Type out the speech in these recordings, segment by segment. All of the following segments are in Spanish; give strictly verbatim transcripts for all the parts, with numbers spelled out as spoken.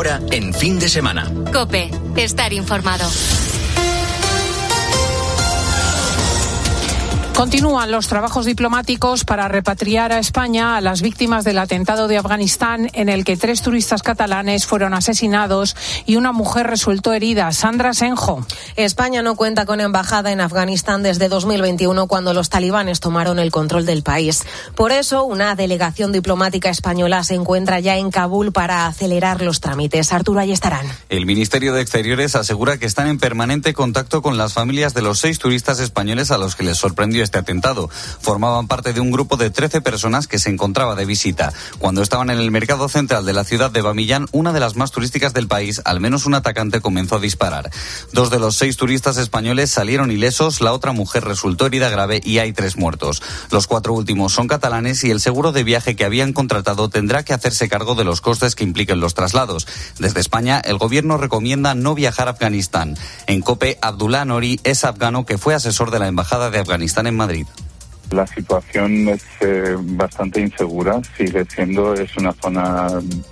hora en Fin de Semana. COPE. Estar informado. Continúan los trabajos diplomáticos para repatriar a España a las víctimas del atentado de Afganistán, en el que tres turistas catalanes fueron asesinados y una mujer resultó herida. Sandra Senjo. España no cuenta con embajada en Afganistán desde dos mil veintiuno, cuando los talibanes tomaron el control del país. Por eso, una delegación diplomática española se encuentra ya en Kabul para acelerar los trámites. Arturo Ayestarán. El Ministerio de Exteriores asegura que están en permanente contacto con las familias de los seis turistas españoles a los que les sorprendió este atentado. Formaban parte de un grupo de trece personas que se encontraba de visita. Cuando estaban en el mercado central de la ciudad de Bamillán, una de las más turísticas del país, al menos un atacante comenzó a disparar. Dos de los seis turistas españoles salieron ilesos, la otra mujer resultó herida grave y hay tres muertos. Los cuatro últimos son catalanes y el seguro de viaje que habían contratado tendrá que hacerse cargo de los costes que impliquen los traslados. Desde España, el gobierno recomienda no viajar a Afganistán. En COPE, Abdullah Nori es afgano que fue asesor de la Embajada de Afganistán en Madrid. La situación es eh, bastante insegura, sigue siendo, es una zona,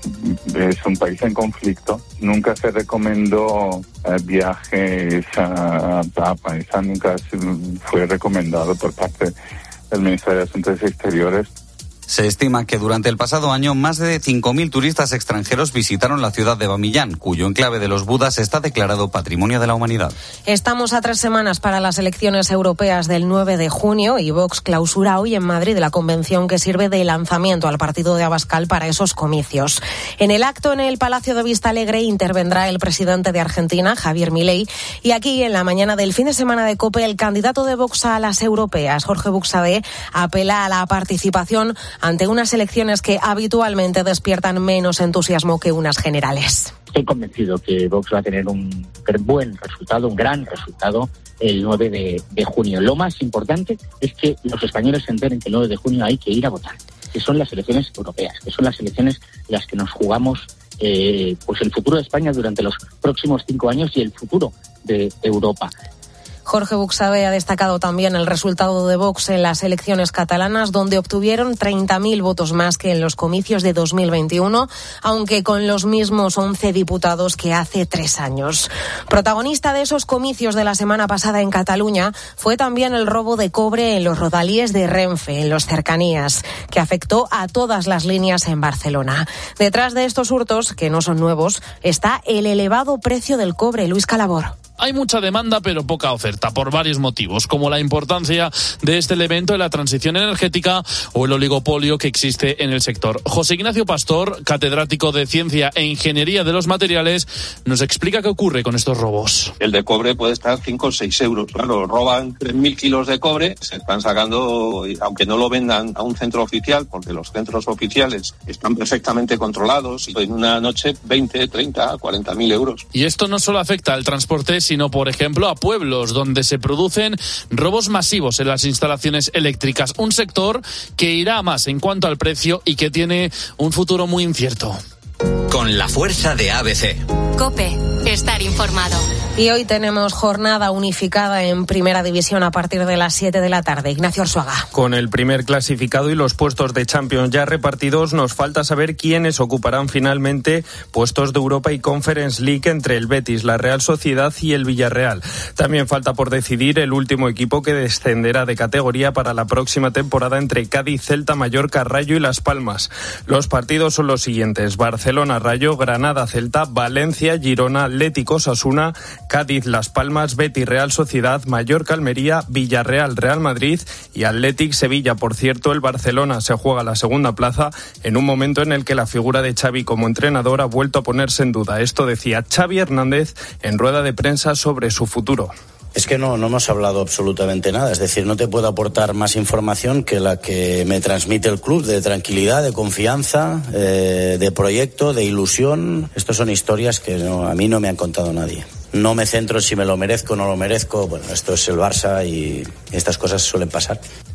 es un país en conflicto. Nunca se recomendó eh, viajes a, a Afganistán, nunca fue recomendado por parte del Ministerio de Asuntos Exteriores. Se estima que durante el pasado año más de cinco mil turistas extranjeros visitaron la ciudad de Bamillán, cuyo enclave de los Budas está declarado Patrimonio de la Humanidad. Estamos a tres semanas para las elecciones europeas del nueve de junio y Vox clausura hoy en Madrid la convención que sirve de lanzamiento al partido de Abascal para esos comicios. En el acto en el Palacio de Vistalegre intervendrá el presidente de Argentina, Javier Milei, y aquí en la mañana del fin de semana de COPE el candidato de Vox a las europeas, Jorge Buxadé, apela a la participación ante unas elecciones que habitualmente despiertan menos entusiasmo que unas generales. Estoy convencido que Vox va a tener un buen resultado, un gran resultado el nueve de junio. Lo más importante es que los españoles se enteren que el nueve de junio hay que ir a votar, que son las elecciones europeas, que son las elecciones en las que nos jugamos eh, pues el futuro de España durante los próximos cinco años y el futuro de Europa. Jorge Buxadé ha destacado también el resultado de Vox en las elecciones catalanas, donde obtuvieron treinta mil votos más que en los comicios de dos mil veintiuno, aunque con los mismos once diputados que hace tres años. Protagonista de esos comicios de la semana pasada en Cataluña fue también el robo de cobre en los rodalíes de Renfe, en los cercanías, que afectó a todas las líneas en Barcelona. Detrás de estos hurtos, que no son nuevos, está el elevado precio del cobre. Luis Calabor. Hay mucha demanda pero poca oferta por varios motivos, como la importancia de este elemento en la transición energética o el oligopolio que existe en el sector. José Ignacio Pastor, catedrático de Ciencia e Ingeniería de los Materiales, nos explica qué ocurre con estos robos. El de cobre puede estar cinco o seis euros. Claro, roban tres mil kilos de cobre, se están sacando, aunque no lo vendan a un centro oficial, porque los centros oficiales están perfectamente controlados, y en una noche veinte, treinta, cuarenta mil euros. Y esto no solo afecta al transporte, sino, por ejemplo, a pueblos donde se producen robos masivos en las instalaciones eléctricas. Un sector que irá a más en cuanto al precio y que tiene un futuro muy incierto. Con la fuerza de A B C. COPE. Estar informado. Y hoy tenemos jornada unificada en Primera División a partir de las siete de la tarde. Ignacio Arzuaga. Con el primer clasificado y los puestos de Champions ya repartidos, nos falta saber quiénes ocuparán finalmente puestos de Europa y Conference League entre el Betis, la Real Sociedad y el Villarreal. También falta por decidir el último equipo que descenderá de categoría para la próxima temporada entre Cádiz, Celta, Mallorca, Rayo y Las Palmas. Los partidos son los siguientes: Barcelona, Rayo, Granada, Celta, Valencia, Girona, Atlético, Osasuna, Cádiz, Las Palmas, Betis, Real Sociedad, Mallorca, Almería, Villarreal, Real Madrid y Athletic Sevilla. Por cierto, el Barcelona se juega la segunda plaza en un momento en el que la figura de Xavi como entrenador ha vuelto a ponerse en duda. Esto decía Xavi Hernández en rueda de prensa sobre su futuro. Es que no, no hemos hablado absolutamente nada, es decir, no te puedo aportar más información que la que me transmite el club, de tranquilidad, de confianza, eh, de proyecto, de ilusión. Estas son historias que no, a mí no me han contado nadie. No me centro en si me lo merezco o no lo merezco. Bueno, esto es el Barça y estas cosas suelen pasar.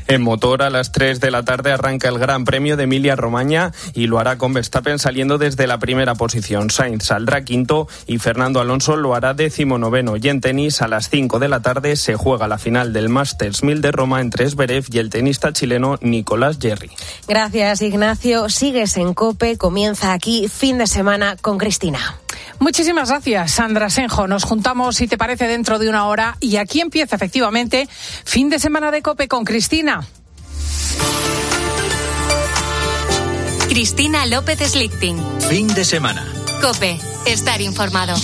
En motor, a las tres de la tarde arranca el Gran Premio de Emilia-Romagna y lo hará con Verstappen saliendo desde la primera posición. Sainz saldrá quinto y Fernando Alonso lo hará decimonoveno. Y en tenis, a las cinco de la tarde se juega la final del Masters mil de Roma entre Zverev y el tenista chileno Nicolás Jarry. Gracias, Ignacio. Sigues en COPE. Comienza aquí Fin de Semana con Cristina. Muchísimas gracias, Sandra Senjo. Nos juntamos, si te parece, dentro de una hora y aquí empieza efectivamente Fin de Semana de COPE con Cristina. Cristina López Slichting. Fin de semana. COPE. Estar informado.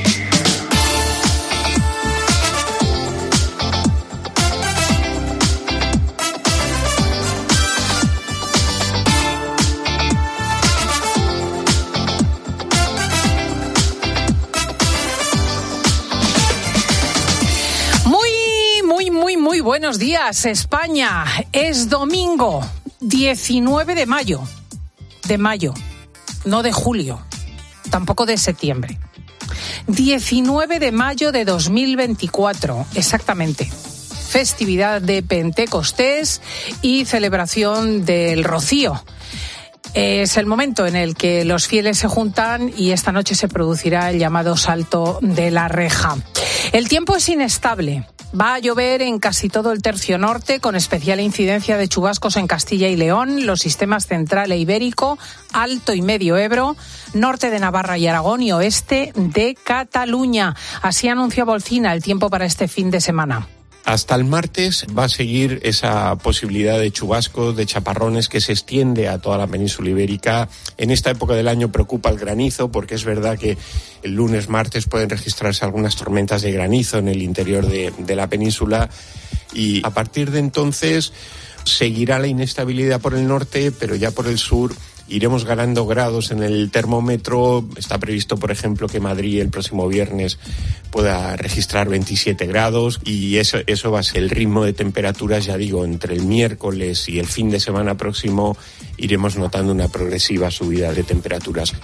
Muy buenos días, España. Es domingo diecinueve de mayo. De mayo, no de julio, tampoco de septiembre. diecinueve de mayo de dos mil veinticuatro, exactamente. Festividad de Pentecostés y celebración del Rocío. Es el momento en el que los fieles se juntan y esta noche se producirá el llamado Salto de la Reja. El tiempo es inestable. Va a llover en casi todo el tercio norte, con especial incidencia de chubascos en Castilla y León, los sistemas central e ibérico, Alto y Medio Ebro, norte de Navarra y Aragón y oeste de Cataluña. Así anuncia Bolcina el tiempo para este fin de semana. Hasta el martes va a seguir esa posibilidad de chubascos, de chaparrones que se extiende a toda la península ibérica. En esta época del año preocupa el granizo, porque es verdad que el lunes, martes pueden registrarse algunas tormentas de granizo en el interior de, de la península y a partir de entonces seguirá la inestabilidad por el norte, pero ya por el sur iremos ganando grados en el termómetro. Está previsto, por ejemplo, que Madrid el próximo viernes pueda registrar veintisiete grados y eso, eso va a ser el ritmo de temperaturas, ya digo, entre el miércoles y el fin de semana próximo iremos notando una progresiva subida de temperaturas.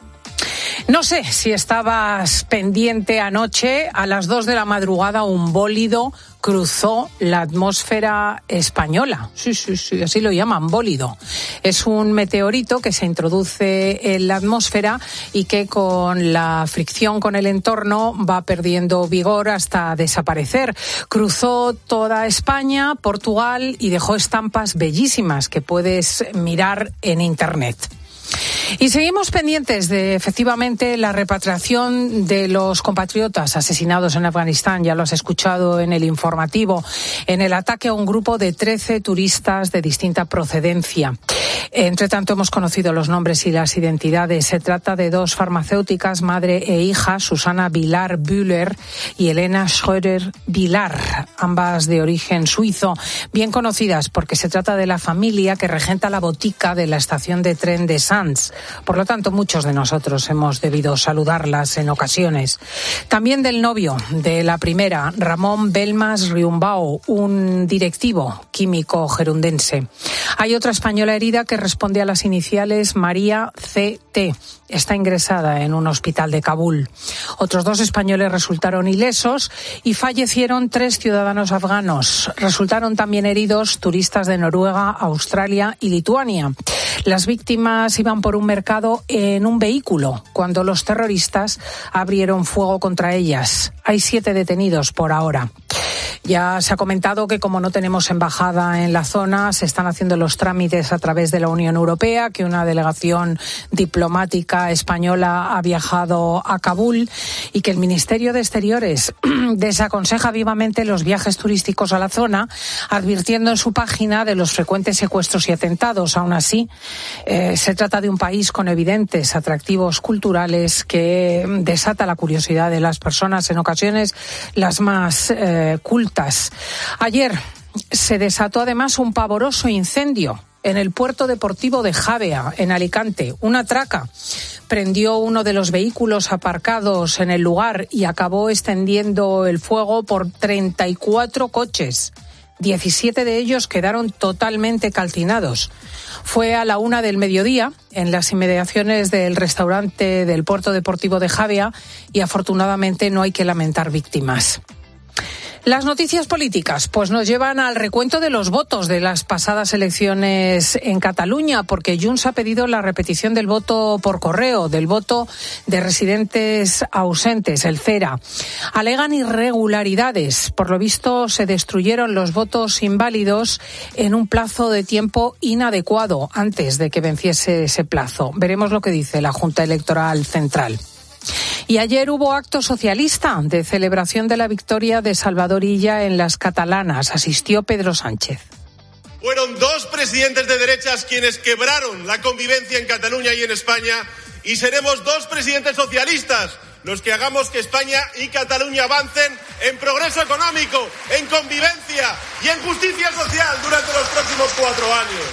No sé si estabas pendiente anoche, a las dos de la madrugada un bólido cruzó la atmósfera española. Sí, sí, sí, así lo llaman, bólido. Es un meteorito que se introduce en la atmósfera y que con la fricción con el entorno va perdiendo vigor hasta desaparecer. Cruzó toda España, Portugal y dejó estampas bellísimas que puedes mirar en Internet. Y seguimos pendientes de, efectivamente, la repatriación de los compatriotas asesinados en Afganistán. Ya lo has escuchado en el informativo, en el ataque a un grupo de trece turistas de distinta procedencia. Entre tanto, hemos conocido los nombres y las identidades. Se trata de dos farmacéuticas, madre e hija, Susana Vilar Bühler y Elena Schröder Vilar, ambas de origen suizo, bien conocidas porque se trata de la familia que regenta la botica de la estación de tren de Sants. Por lo tanto, muchos de nosotros hemos debido saludarlas en ocasiones. También del novio de la primera, Ramón Belmas Riumbao, un directivo químico gerundense. Hay otra española herida que responde a las iniciales María C T. Está ingresada en un hospital de Kabul. Otros dos españoles resultaron ilesos y fallecieron tres ciudadanos afganos. Resultaron también heridos turistas de Noruega, Australia y Lituania. Las víctimas iban por un mercado en un vehículo cuando los terroristas abrieron fuego contra ellas. Hay siete detenidos por ahora. Ya se ha comentado que como no tenemos embajada en la zona, se están haciendo los trámites a través de la Unión Europea, que una delegación diplomática española ha viajado a Kabul y que el Ministerio de Exteriores desaconseja vivamente los viajes turísticos a la zona, advirtiendo en su página de los frecuentes secuestros y atentados. Aún así, eh, se trata de un país con evidentes atractivos culturales que desata la curiosidad de las personas, en ocasiones las más eh, cultas. Ayer se desató además un pavoroso incendio en el puerto deportivo de Javea, en Alicante. Una traca prendió uno de los vehículos aparcados en el lugar y acabó extendiendo el fuego por treinta y cuatro coches. diecisiete de ellos quedaron totalmente calcinados. Fue a la una del mediodía en las inmediaciones del restaurante del puerto deportivo de Javea y afortunadamente no hay que lamentar víctimas. Las noticias políticas pues nos llevan al recuento de los votos de las pasadas elecciones en Cataluña, porque Junts ha pedido la repetición del voto por correo, del voto de residentes ausentes, el CERA. Alegan irregularidades. Por lo visto, se destruyeron los votos inválidos en un plazo de tiempo inadecuado antes de que venciese ese plazo. Veremos lo que dice la Junta Electoral Central. Y ayer hubo acto socialista de celebración de la victoria de Salvador Illa en las catalanas. Asistió Pedro Sánchez. Fueron dos presidentes de derechas quienes quebraron la convivencia en Cataluña y en España, y seremos dos presidentes socialistas los que hagamos que España y Cataluña avancen en progreso económico, en convivencia y en justicia social durante los próximos cuatro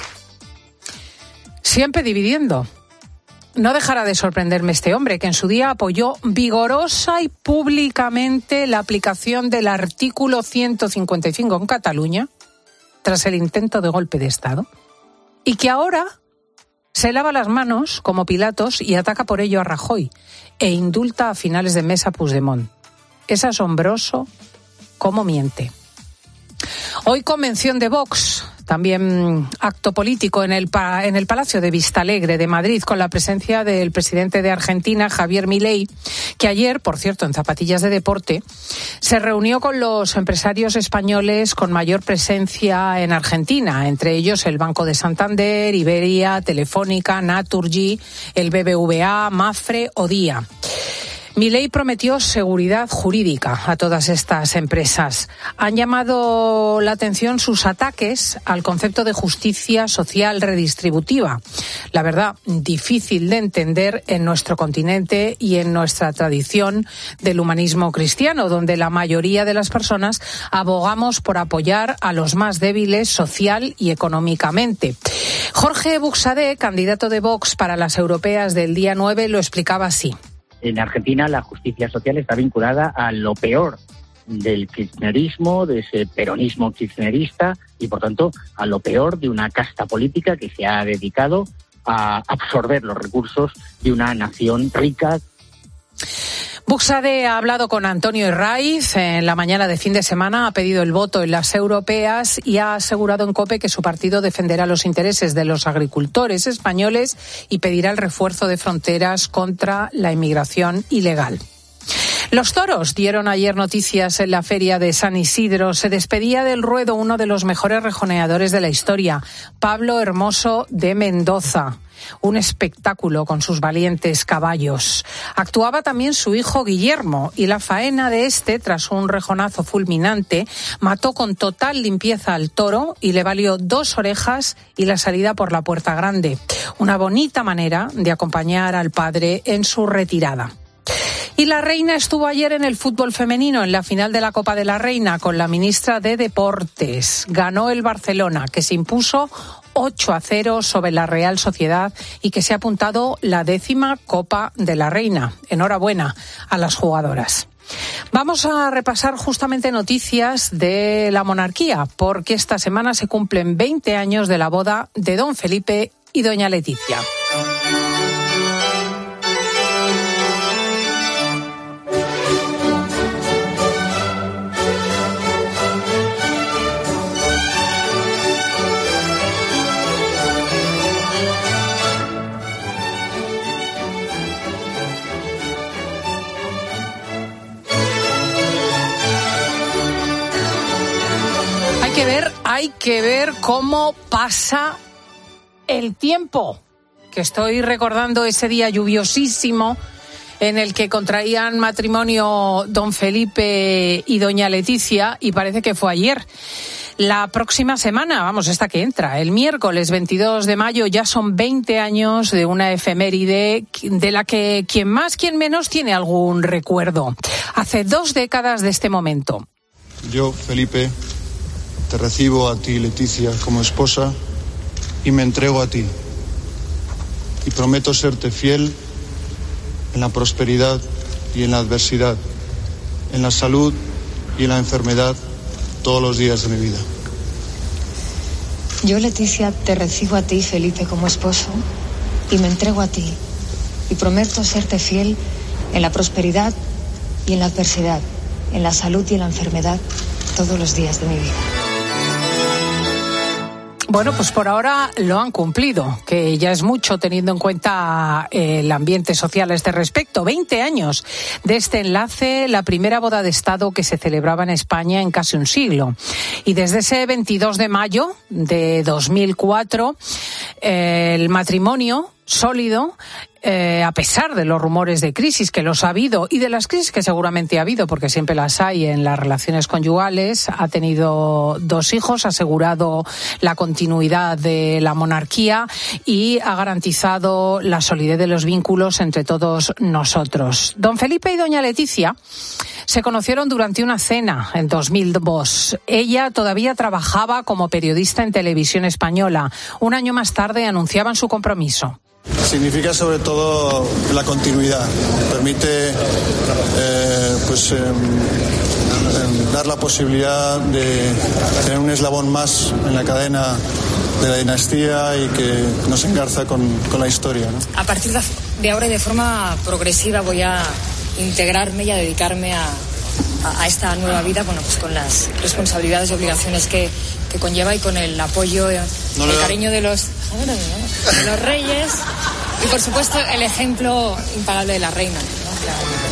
años. Siempre dividiendo. No dejará de sorprenderme este hombre, que en su día apoyó vigorosa y públicamente la aplicación del artículo ciento cincuenta y cinco en Cataluña, tras el intento de golpe de Estado, y que ahora se lava las manos como Pilatos y ataca por ello a Rajoy e indulta a finales de mes a Puigdemont. Es asombroso cómo miente. Hoy convención de Vox, también acto político en el, en el Palacio de Vistalegre de Madrid, con la presencia del presidente de Argentina, Javier Milei, que ayer, por cierto, en zapatillas de deporte, se reunió con los empresarios españoles con mayor presencia en Argentina, entre ellos el Banco de Santander, Iberia, Telefónica, Naturgy, el B B V A, Mafre o Día. Milei prometió seguridad jurídica a todas estas empresas. Han llamado la atención sus ataques al concepto de justicia social redistributiva. La verdad, difícil de entender en nuestro continente y en nuestra tradición del humanismo cristiano, donde la mayoría de las personas abogamos por apoyar a los más débiles social y económicamente. Jorge Buxadé, candidato de Vox para las europeas del día nueve, lo explicaba así. En Argentina la justicia social está vinculada a lo peor del kirchnerismo, de ese peronismo kirchnerista y, por tanto, a lo peor de una casta política que se ha dedicado a absorber los recursos de una nación rica. Buxadé ha hablado con Antonio Herraiz en la mañana de fin de semana, ha pedido el voto en las europeas y ha asegurado en COPE que su partido defenderá los intereses de los agricultores españoles y pedirá el refuerzo de fronteras contra la inmigración ilegal. Los toros dieron ayer noticias en la feria de San Isidro. Se despedía del ruedo uno de los mejores rejoneadores de la historia, Pablo Hermoso de Mendoza. Un espectáculo con sus valientes caballos. Actuaba también su hijo Guillermo y la faena de este, tras un rejonazo fulminante, mató con total limpieza al toro y le valió dos orejas y la salida por la puerta grande. Una bonita manera de acompañar al padre en su retirada. Y la reina estuvo ayer en el fútbol femenino, en la final de la Copa de la Reina, con la ministra de Deportes. Ganó el Barcelona, que se impuso ocho a cero sobre la Real Sociedad y que se ha apuntado la décima Copa de la Reina. Enhorabuena a las jugadoras. Vamos a repasar justamente noticias de la monarquía, porque esta semana se cumplen veinte años de la boda de don Felipe y doña Leticia. Hay que ver, hay que ver cómo pasa el tiempo, que estoy recordando ese día lluviosísimo en el que contraían matrimonio don Felipe y doña Leticia, y parece que fue ayer. La próxima semana, vamos, esta que entra, el miércoles veintidós de mayo, ya son veinte años de una efeméride de la que quien más, quien menos tiene algún recuerdo. Hace dos décadas de este momento. Yo, Felipe, te recibo a ti, Leticia, como esposa y me entrego a ti. Y prometo serte fiel en la prosperidad y en la adversidad, en la salud y en la enfermedad, todos los días de mi vida. Yo, Leticia, te recibo a ti, Felipe, como esposo y me entrego a ti. Y prometo serte fiel en la prosperidad y en la adversidad, en la salud y en la enfermedad, todos los días de mi vida. Bueno, pues por ahora lo han cumplido, que ya es mucho teniendo en cuenta el ambiente social a este respecto. veinte años de este enlace, la primera boda de Estado que se celebraba en España en casi un siglo. Y desde ese veintidós de mayo de dos mil cuatro, eh, el matrimonio sólido, eh, a pesar de los rumores de crisis que los ha habido y de las crisis que seguramente ha habido, porque siempre las hay en las relaciones conyugales, ha tenido dos hijos, ha asegurado la continuidad de la monarquía y ha garantizado la solidez de los vínculos entre todos nosotros. Don Felipe y doña Leticia se conocieron durante una cena en dos mil dos. Ella todavía trabajaba como periodista en Televisión Española. Un año más tarde anunciaban su compromiso. Significa sobre todo la continuidad. Permite eh, pues, eh, eh, dar la posibilidad de tener un eslabón más en la cadena de la dinastía y que nos engarza con, con la historia, ¿no? A partir de ahora y de forma progresiva voy a integrarme y a dedicarme a, a, a esta nueva vida, bueno, pues con las responsabilidades y obligaciones que, que conlleva y con el apoyo, no el cariño de los, de los reyes y, por supuesto, el ejemplo impagable de la reina, ¿no? Claro.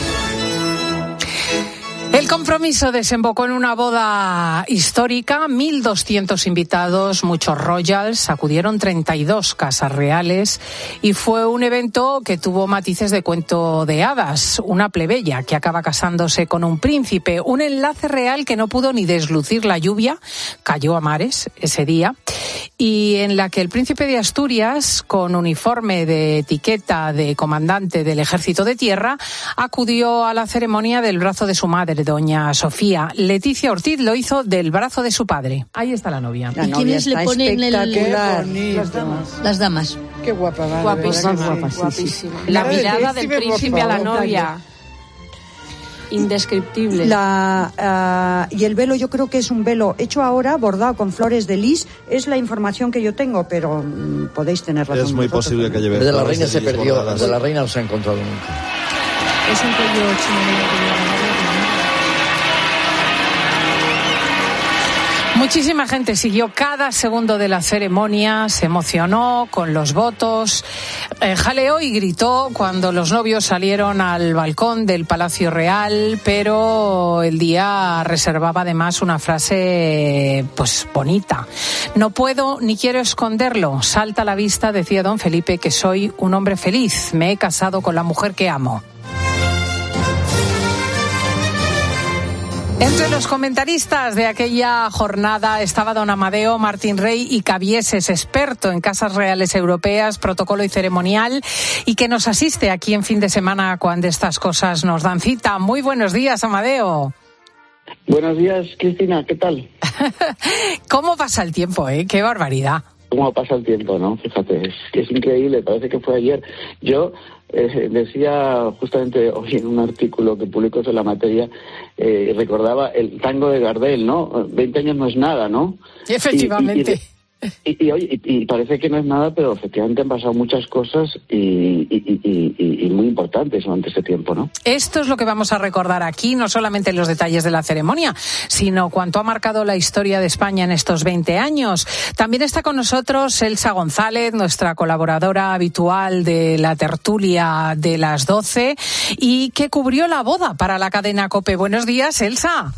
El compromiso desembocó en una boda histórica, mil doscientos invitados, muchos royals, acudieron treinta y dos casas reales y fue un evento que tuvo matices de cuento de hadas, una plebeya que acaba casándose con un príncipe, un enlace real que no pudo ni deslucir la lluvia, cayó a mares ese día, y en la que el príncipe de Asturias, con uniforme de etiqueta de comandante del Ejército de Tierra, acudió a la ceremonia del brazo de su madre, doña Sofía. Leticia Ortiz lo hizo del brazo de su padre. Ahí está la novia. La ¿Y quiénes le ponen el...? Las damas. Las damas. Qué guapa, vale, guapísima, guapísima. guapísima. La mirada del príncipe a la novia. Indescriptible. La, uh, y el velo, yo creo que es un velo hecho ahora, bordado con flores de lis. Es la información que yo tengo, pero um, podéis tener razón. Es muy posible que lleve. De la reina se perdió, de la reina no se ha encontrado nunca. Es un cuello chino. Muchísima gente siguió cada segundo de la ceremonia, se emocionó con los votos, eh, jaleó y gritó cuando los novios salieron al balcón del Palacio Real, pero el día reservaba además una frase pues bonita. No puedo ni quiero esconderlo, salta a la vista, decía don Felipe, que soy un hombre feliz, me he casado con la mujer que amo. Entre los comentaristas de aquella jornada estaba don Amadeo Martín Rey y Cabieses, experto en casas reales europeas, protocolo y ceremonial, y que nos asiste aquí en Fin de Semana cuando estas cosas nos dan cita. Muy buenos días, Amadeo. Buenos días, Cristina, ¿qué tal? ¿Cómo pasa el tiempo, eh? Qué barbaridad. ¿Cómo pasa el tiempo, no? Fíjate, es, es increíble, parece que fue ayer. Yo eh, decía justamente hoy en un artículo que publicó sobre la materia, eh, recordaba el tango de Gardel, ¿no? veinte años no es nada, ¿no? Efectivamente. Y, y, y, y, y, y parece que no es nada, pero efectivamente han pasado muchas cosas y, y, y, y, y muy importantes durante ese tiempo, ¿no? Esto es lo que vamos a recordar aquí, no solamente los detalles de la ceremonia, sino cuánto ha marcado la historia de España en estos veinte años. También está con nosotros Elsa González, nuestra colaboradora habitual de la tertulia de las doce y que cubrió la boda para la cadena COPE. Buenos días, Elsa.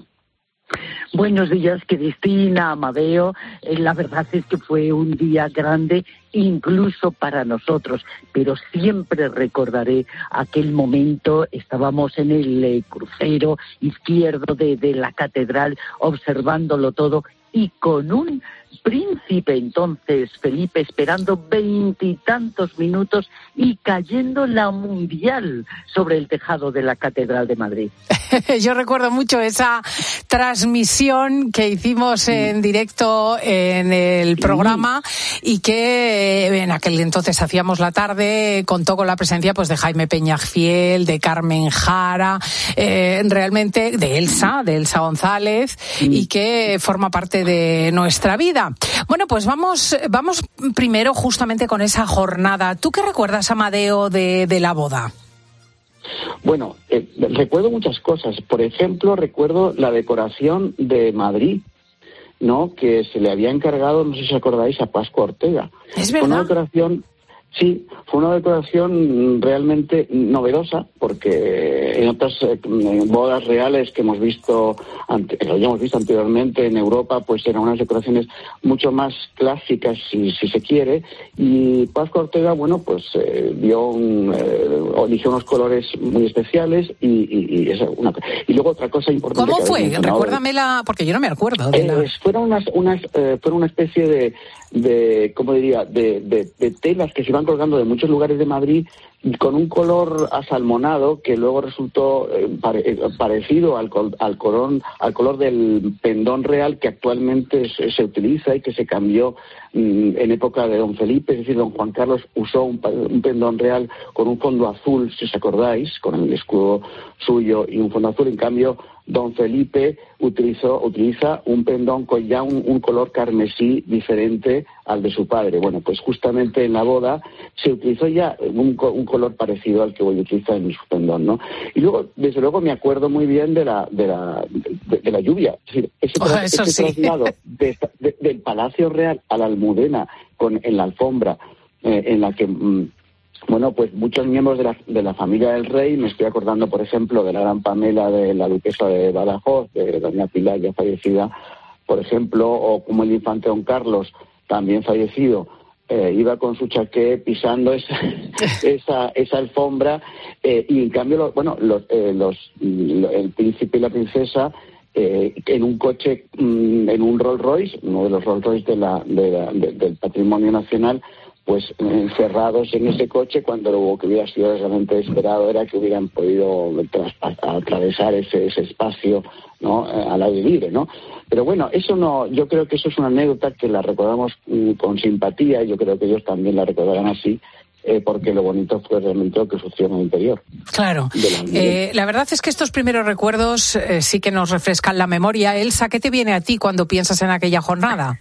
Buenos días, Cristina, Amadeo. Eh, la verdad es que fue un día grande, incluso para nosotros, pero siempre recordaré aquel momento. Estábamos en el eh, crucero izquierdo de, de la catedral, observándolo todo, y con un príncipe entonces, Felipe, esperando veintitantos minutos y cayendo la mundial sobre el tejado de la Catedral de Madrid. Yo recuerdo mucho esa transmisión que hicimos en directo en el programa y que en aquel entonces hacíamos la tarde, contó con la presencia pues de Jaime Peñafiel, de Carmen Jara, eh, realmente de Elsa, de Elsa González, y que forma parte de nuestra vida. Bueno, pues vamos, vamos primero justamente con esa jornada. ¿Tú qué recuerdas, Amadeo, de, de la boda? Bueno, eh, recuerdo muchas cosas. Por ejemplo, recuerdo la decoración de Madrid, ¿no? Que se le había encargado, no sé si acordáis, a Pascua Ortega. Es verdad. Una decoración, sí, fue una decoración realmente novedosa, porque en otras eh, bodas reales que hemos visto, ante, que habíamos visto anteriormente en Europa, pues eran unas decoraciones mucho más clásicas, si, si se quiere, y Pascua Ortega, bueno, pues eh, dio un, eh, eligió unos colores muy especiales y, y, y, esa, una, y luego otra cosa importante. ¿Cómo fue? Recuérdamela, porque yo no me acuerdo. De la... eh, fueron unas, unas, eh, fueron una especie de, de ¿cómo diría?, de, de, de telas que se iban colgando de muchos lugares de Madrid con un color asalmonado que luego resultó eh, pare, eh, parecido al, al, color, al color del pendón real que actualmente se, se utiliza y que se cambió mm, en época de don Felipe, es decir, don Juan Carlos usó un, un pendón real con un fondo azul, si os acordáis, con el escudo suyo y un fondo azul. En cambio, don Felipe utilizó, utiliza un pendón con ya un, un color carmesí diferente al de su padre. Bueno, pues justamente en la boda se utilizó ya un, un color parecido al que voy a utilizar en su pendón, ¿no? Y luego, desde luego, me acuerdo muy bien de la de la de, de la lluvia. Es decir, ese, oh, tra- eso ese sí. traslado de, de, del Palacio Real a la Almudena con en la alfombra eh, en la que mm, bueno, pues muchos miembros de la, de la familia del rey, me estoy acordando, por ejemplo, de la gran Pamela, de la duquesa de Badajoz, de doña Pilar, ya fallecida, por ejemplo, o como el infante don Carlos, también fallecido, eh, iba con su chaqué pisando esa esa, esa alfombra, eh, y en cambio, los, bueno, los, eh, los, el príncipe y la princesa, eh, en un coche, mm, en un Rolls Royce, uno de los Rolls Royce de la, de la, de, del patrimonio nacional, pues encerrados en ese coche, cuando lo que hubiera sido realmente esperado era que hubieran podido tras- atravesar ese, ese espacio, ¿no?, al aire libre, ¿no? Pero bueno, eso no, yo creo que eso es una anécdota que la recordamos mm, con simpatía, y yo creo que ellos también la recordarán así, eh, porque lo bonito fue realmente lo que sucedió en el interior. Claro. La, eh, la verdad es que estos primeros recuerdos eh, sí que nos refrescan la memoria. Elsa, ¿qué te viene a ti cuando piensas en aquella jornada?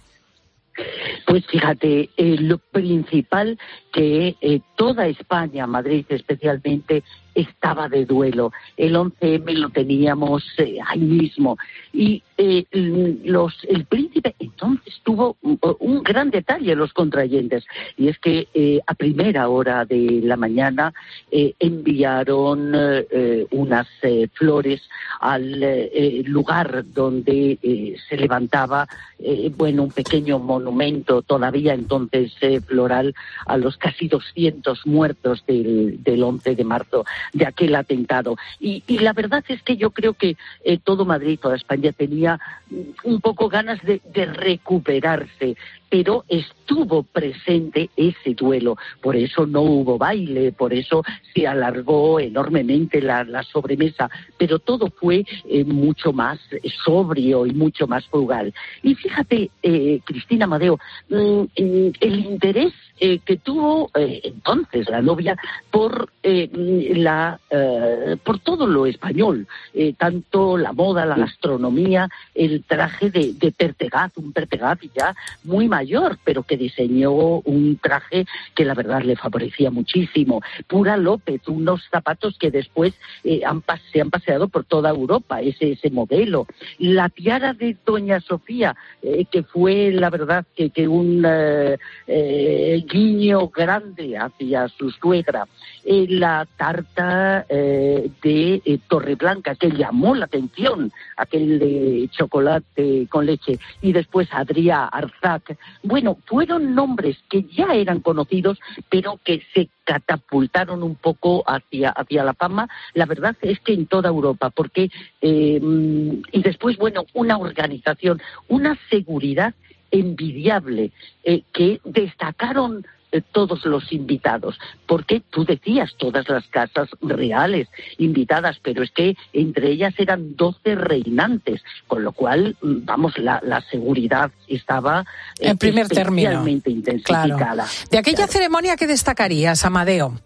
Pues fíjate, eh, lo principal que eh, toda España, Madrid especialmente, estaba de duelo. El once eme lo teníamos eh, ahí mismo. Y eh, los, el príncipe entonces tuvo un, un gran detalle, los contrayentes, y es que eh, a primera hora de la mañana eh, enviaron eh, unas eh, flores al eh, lugar donde eh, se levantaba eh, bueno, un pequeño monumento, todavía entonces eh, floral, a los casi doscientos muertos del, del once de marzo, de aquel atentado. Y, y la verdad es que yo creo que eh, todo Madrid, toda España tenía un poco ganas de, de recuperarse, pero estuvo presente ese duelo. Por eso no hubo baile, por eso se alargó enormemente la, la sobremesa, pero todo fue eh, mucho más sobrio y mucho más frugal. Y fíjate, eh, Cristina Amadeo, mm, el interés eh, que tuvo eh, entonces la novia por eh, la eh, por todo lo español, eh, tanto la moda, la gastronomía, el traje de, de Pertegaz, un Pertegaz ya muy mayor, pero que diseñó un traje que la verdad le favorecía muchísimo. Pura López, unos zapatos que después eh, han pas- se han paseado por toda Europa, ese, ese modelo. La tiara de Doña Sofía, eh, que fue la verdad que, que un eh, eh, guiño grande hacia su suegra. Eh, la tarta eh, de eh, Torreblanca, que llamó la atención, aquel de chocolate con leche, y después Adrià Arzac. Bueno, fueron nombres que ya eran conocidos, pero que se catapultaron un poco hacia, hacia la fama, la verdad es que en toda Europa, porque, eh, y después, bueno, una organización, una seguridad envidiable, eh, que destacaron todos los invitados, porque tú decías todas las casas reales invitadas, pero es que entre ellas eran doce reinantes, con lo cual, vamos, la, la seguridad estaba eh, en primer término, especialmente intensificada. Claro. De aquella claro. ceremonia, ¿qué destacarías, Amadeo?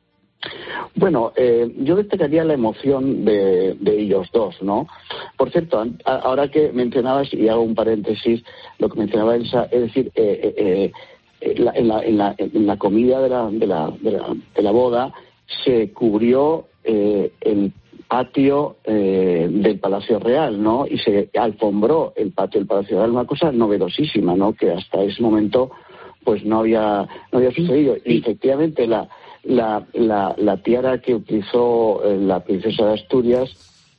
Bueno, eh, yo destacaría la emoción de, de ellos dos, ¿no? Por cierto, a, ahora que mencionabas, y hago un paréntesis, lo que mencionaba Elsa, es decir, eh, eh, La, en, la, en, la, en la comida de la, de, la, de, la, de la boda se cubrió eh, el patio eh, del Palacio Real, ¿no? Y se alfombró el patio del Palacio Real, una cosa novedosísima, ¿no? Que hasta ese momento pues no había no había sucedido. Y efectivamente la la la, la tiara que utilizó eh, la princesa de Asturias,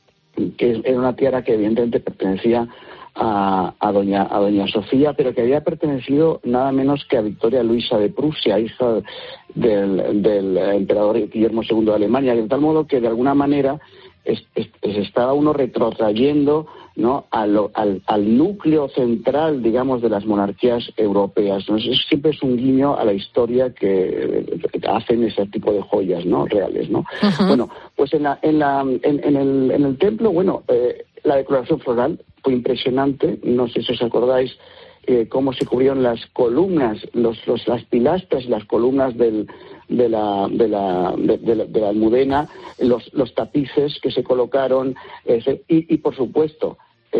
que era una tiara que evidentemente pertenecía a, a doña a doña Sofía, pero que había pertenecido nada menos que a Victoria Luisa de Prusia, hija del, del emperador Guillermo segundo de Alemania, de tal modo que de alguna manera es, es, se estaba uno retrotrayendo, ¿no?, a lo, al, al núcleo central, digamos, de las monarquías europeas, ¿no? Eso siempre es un guiño a la historia que hacen ese tipo de joyas, ¿no?, reales, ¿no? Uh-huh. Bueno, pues en la en la en, en el en el templo, bueno, eh, la decoración floral fue impresionante. No sé si os acordáis eh, cómo se cubrieron las columnas, los, los las pilastras y las columnas del de la de la de, de la, de la almudena, los los tapices que se colocaron, eh, y, y por supuesto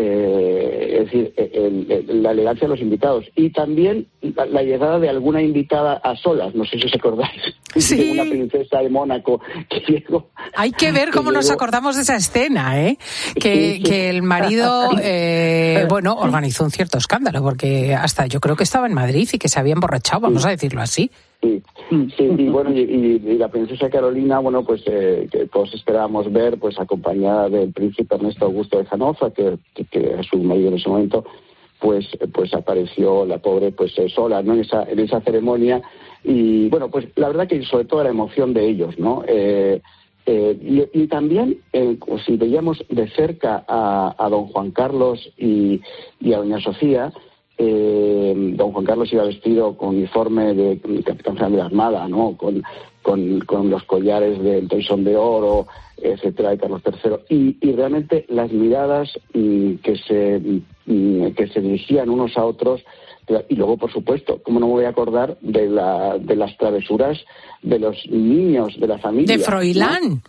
eh, es decir, el, el, la elegancia de los invitados, y también la, la llegada de alguna invitada a solas. No sé si os acordáis, sí, de una princesa de Mónaco que llegó. Hay que ver cómo que nos llegó... acordamos de esa escena, ¿eh? Que, sí, sí. que el marido, eh, bueno, organizó un cierto escándalo, porque hasta yo creo que estaba en Madrid y que se había emborrachado, vamos sí. a decirlo así. Sí, sí, y bueno, y, y, y la princesa Carolina, bueno, pues eh, que todos esperábamos ver, pues acompañada del príncipe Ernesto Augusto de Hannover, que, que, que era su marido en ese momento, pues pues apareció la pobre pues eh, sola, ¿no?, en esa en esa ceremonia. Y bueno, pues la verdad que sobre todo la emoción de ellos, ¿no? Eh, eh, y, y también, eh, si veíamos de cerca a, a don Juan Carlos y, y a doña Sofía, Eh, don Juan Carlos iba vestido con uniforme de, de capitán general de la Armada, ¿no?, con, con, con los collares del Toisón de Oro, etcétera, de Carlos tercero, y, y realmente las miradas mm, que se mm, que se dirigían unos a otros. Y luego, por supuesto, ¿cómo no me voy a acordar de la de las travesuras de los niños de la familia? De Froilán, ¿no?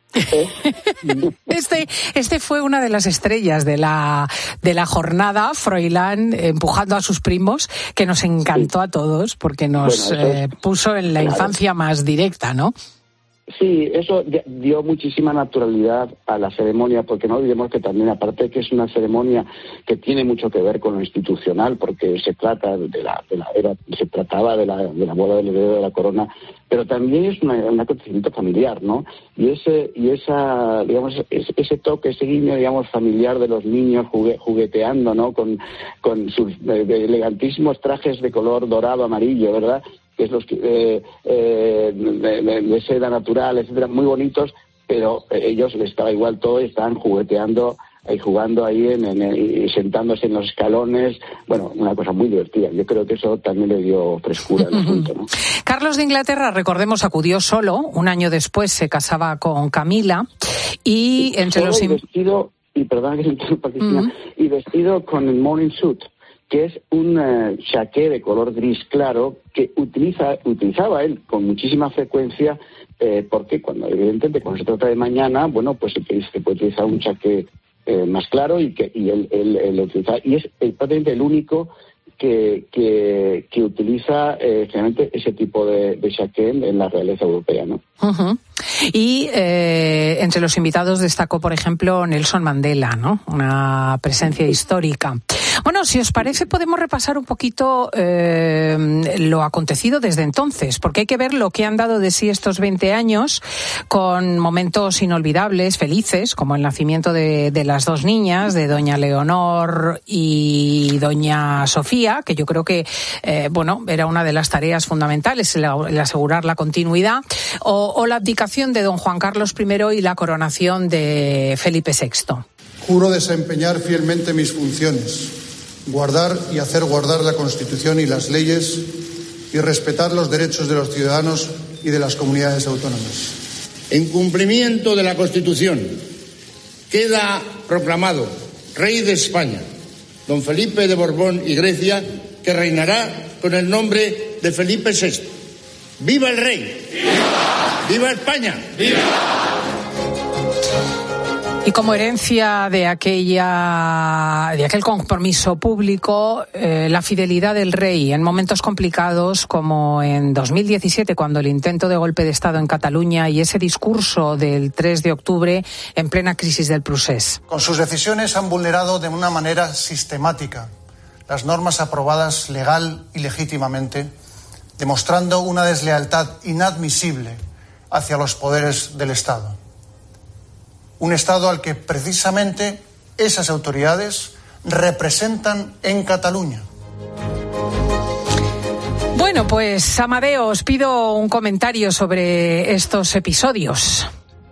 Este, este fue una de las estrellas de la de la jornada, Froilán empujando a sus primos, que nos encantó sí. a todos, porque nos bueno, eh, puso en la claro. infancia más directa, ¿no? Sí, eso dio muchísima naturalidad a la ceremonia, porque no olvidemos que también, aparte de que es una ceremonia que tiene mucho que ver con lo institucional, porque se trata de la, de la era, se trataba de la, de la boda del heredero de la corona, pero también es una, un acontecimiento familiar, ¿no? Y ese, y esa, digamos, ese, ese toque, ese guiño, digamos, familiar de los niños jugue, jugueteando, ¿no?, con, con sus de, de elegantísimos trajes de color dorado, amarillo, ¿verdad?, que es los eh, eh, de, de, de seda natural, etcétera, muy bonitos, pero ellos les estaba igual todo y estaban jugueteando y jugando ahí en, en, y sentándose en los escalones. Bueno, una cosa muy divertida. Yo creo que eso también le dio frescura al asunto, ¿no? Carlos de Inglaterra, recordemos, acudió solo. Un año después se casaba con Camila y entre solo los... Y vestido, y perdón que se interrumpa, Cristina, uh-huh. y vestido con el morning suit, que es un uh, chaqué de color gris claro que utiliza utilizaba él con muchísima frecuencia, eh, porque cuando evidentemente cuando se trata de mañana, bueno, pues se, se puede utilizar un chaqué eh, más claro, y que y él, él, él lo utiliza, y es eh, prácticamente el único que que, que utiliza eh, generalmente ese tipo de, de chaqué en, en la realeza europea, ¿no? Uh-huh. Y eh, entre los invitados destacó, por ejemplo, Nelson Mandela, ¿no? Una presencia histórica. Bueno, si os parece, podemos repasar un poquito eh, lo acontecido desde entonces, porque hay que ver lo que han dado de sí estos veinte años, con momentos inolvidables, felices, como el nacimiento de, de las dos niñas, de doña Leonor y doña Sofía, que yo creo que, eh, bueno, era una de las tareas fundamentales, el, el asegurar la continuidad, o, o la abdicación de don Juan Carlos primero y la coronación de Felipe sexto. Juro desempeñar fielmente mis funciones, guardar y hacer guardar la Constitución y las leyes y respetar los derechos de los ciudadanos y de las comunidades autónomas. En cumplimiento de la Constitución, queda proclamado Rey de España, don Felipe de Borbón y Grecia, que reinará con el nombre de Felipe sexto. ¡Viva el Rey! ¡Viva! ¡Viva España! ¡Viva! Y como herencia de aquella de aquel compromiso público, eh, la fidelidad del rey en momentos complicados como en dos mil diecisiete, cuando el intento de golpe de Estado en Cataluña y ese discurso del tres de octubre en plena crisis del procés. Con sus decisiones han vulnerado de una manera sistemática las normas aprobadas legal y legítimamente, demostrando una deslealtad inadmisible hacia los poderes del Estado. Un Estado al que precisamente esas autoridades representan en Cataluña. Bueno, pues Amadeo, os pido un comentario sobre estos episodios.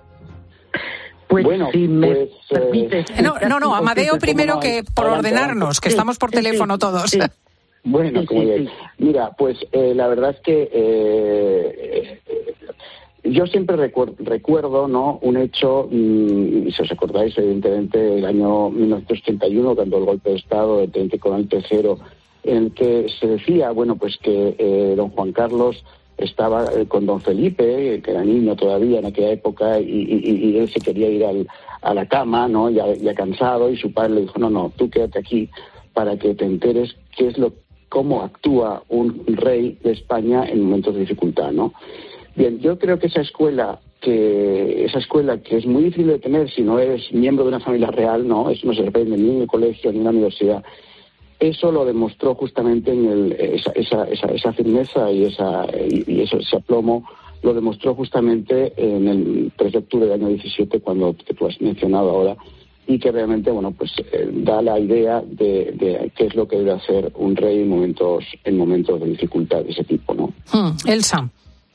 Pues bueno, si me pues, permite. Eh, no, no, no, Amadeo primero, que por ordenarnos, que estamos por teléfono todos. Sí. Bueno, Sí, como sí, bien. sí. Mira, pues eh, la verdad es que eh, eh, yo siempre recuer- recuerdo, ¿no?, un hecho, mm, y si os acordáis, evidentemente, el año mil novecientos ochenta y uno, cuando el golpe de Estado del teniente coronel Tejero, en el que se decía, bueno, pues que eh, don Juan Carlos estaba eh, con don Felipe, eh, que era niño todavía en aquella época, y, y, y él se quería ir al, a la cama, ¿no?, ya, ya cansado, y su padre le dijo, no, no, tú quédate aquí para que te enteres qué es lo cómo actúa un rey de España en momentos de dificultad, ¿no? Bien, yo creo que esa escuela que esa escuela que es muy difícil de tener si no eres miembro de una familia real, no, eso no se aprende ni en el colegio ni en la universidad. Eso lo demostró justamente en el, esa, esa, esa, esa firmeza y esa y, y eso, ese aplomo lo demostró justamente en el tres de octubre del año diecisiete, cuando que tú has mencionado ahora, y que realmente, bueno, pues eh, da la idea de, de qué es lo que debe hacer un rey en momentos en momentos de dificultad de ese tipo, ¿no? Hmm, Elsa.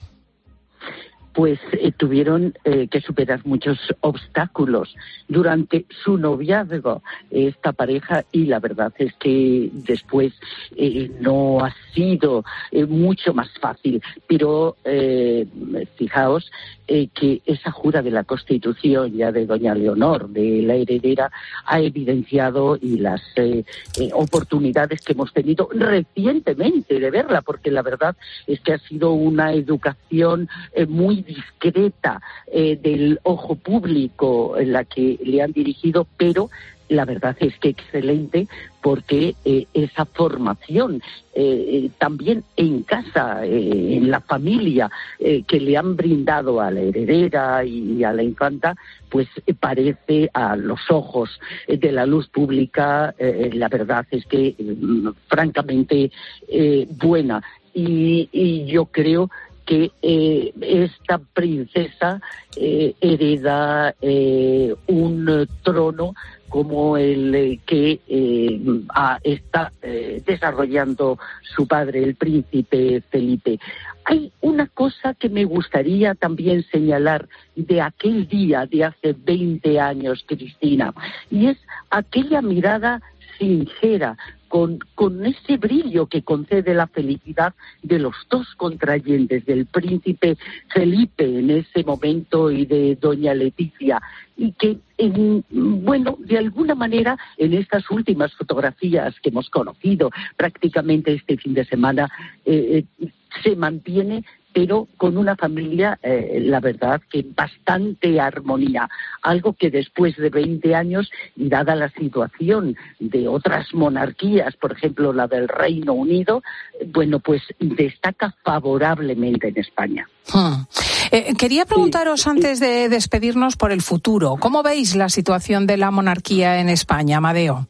Pues eh, tuvieron eh, que superar muchos obstáculos durante su noviazgo, eh, esta pareja, y la verdad es que después eh, no ha sido eh, mucho más fácil. Pero eh, fijaos eh, que esa jura de la Constitución ya de doña Leonor, de la heredera, ha evidenciado y las eh, eh, oportunidades que hemos tenido recientemente de verla, porque la verdad es que ha sido una educación eh, muy discreta eh, del ojo público en la que le han dirigido, pero la verdad es que excelente, porque eh, esa formación eh, también en casa, eh, en la familia, eh, que le han brindado a la heredera y a la infanta, pues eh, parece a los ojos eh, de la luz pública, eh, la verdad es que eh, francamente eh, buena. Y, y yo creo que eh, esta princesa eh, hereda eh, un trono como el eh, que eh, a, está eh, desarrollando su padre, el príncipe Felipe. Hay una cosa que me gustaría también señalar de aquel día de hace veinte años, Cristina, y es aquella mirada sincera, con, con ese brillo que concede la felicidad de los dos contrayentes, del príncipe Felipe en ese momento y de doña Leticia, y que, en, bueno, de alguna manera en estas últimas fotografías que hemos conocido prácticamente este fin de semana eh, se mantiene, pero con una familia, eh, la verdad, que bastante armonía. Algo que después de veinte años, y dada la situación de otras monarquías, por ejemplo la del Reino Unido, bueno, pues destaca favorablemente en España. Hmm. Eh, quería preguntaros sí, antes sí. de despedirnos por el futuro. ¿Cómo veis la situación de la monarquía en España, Amadeo?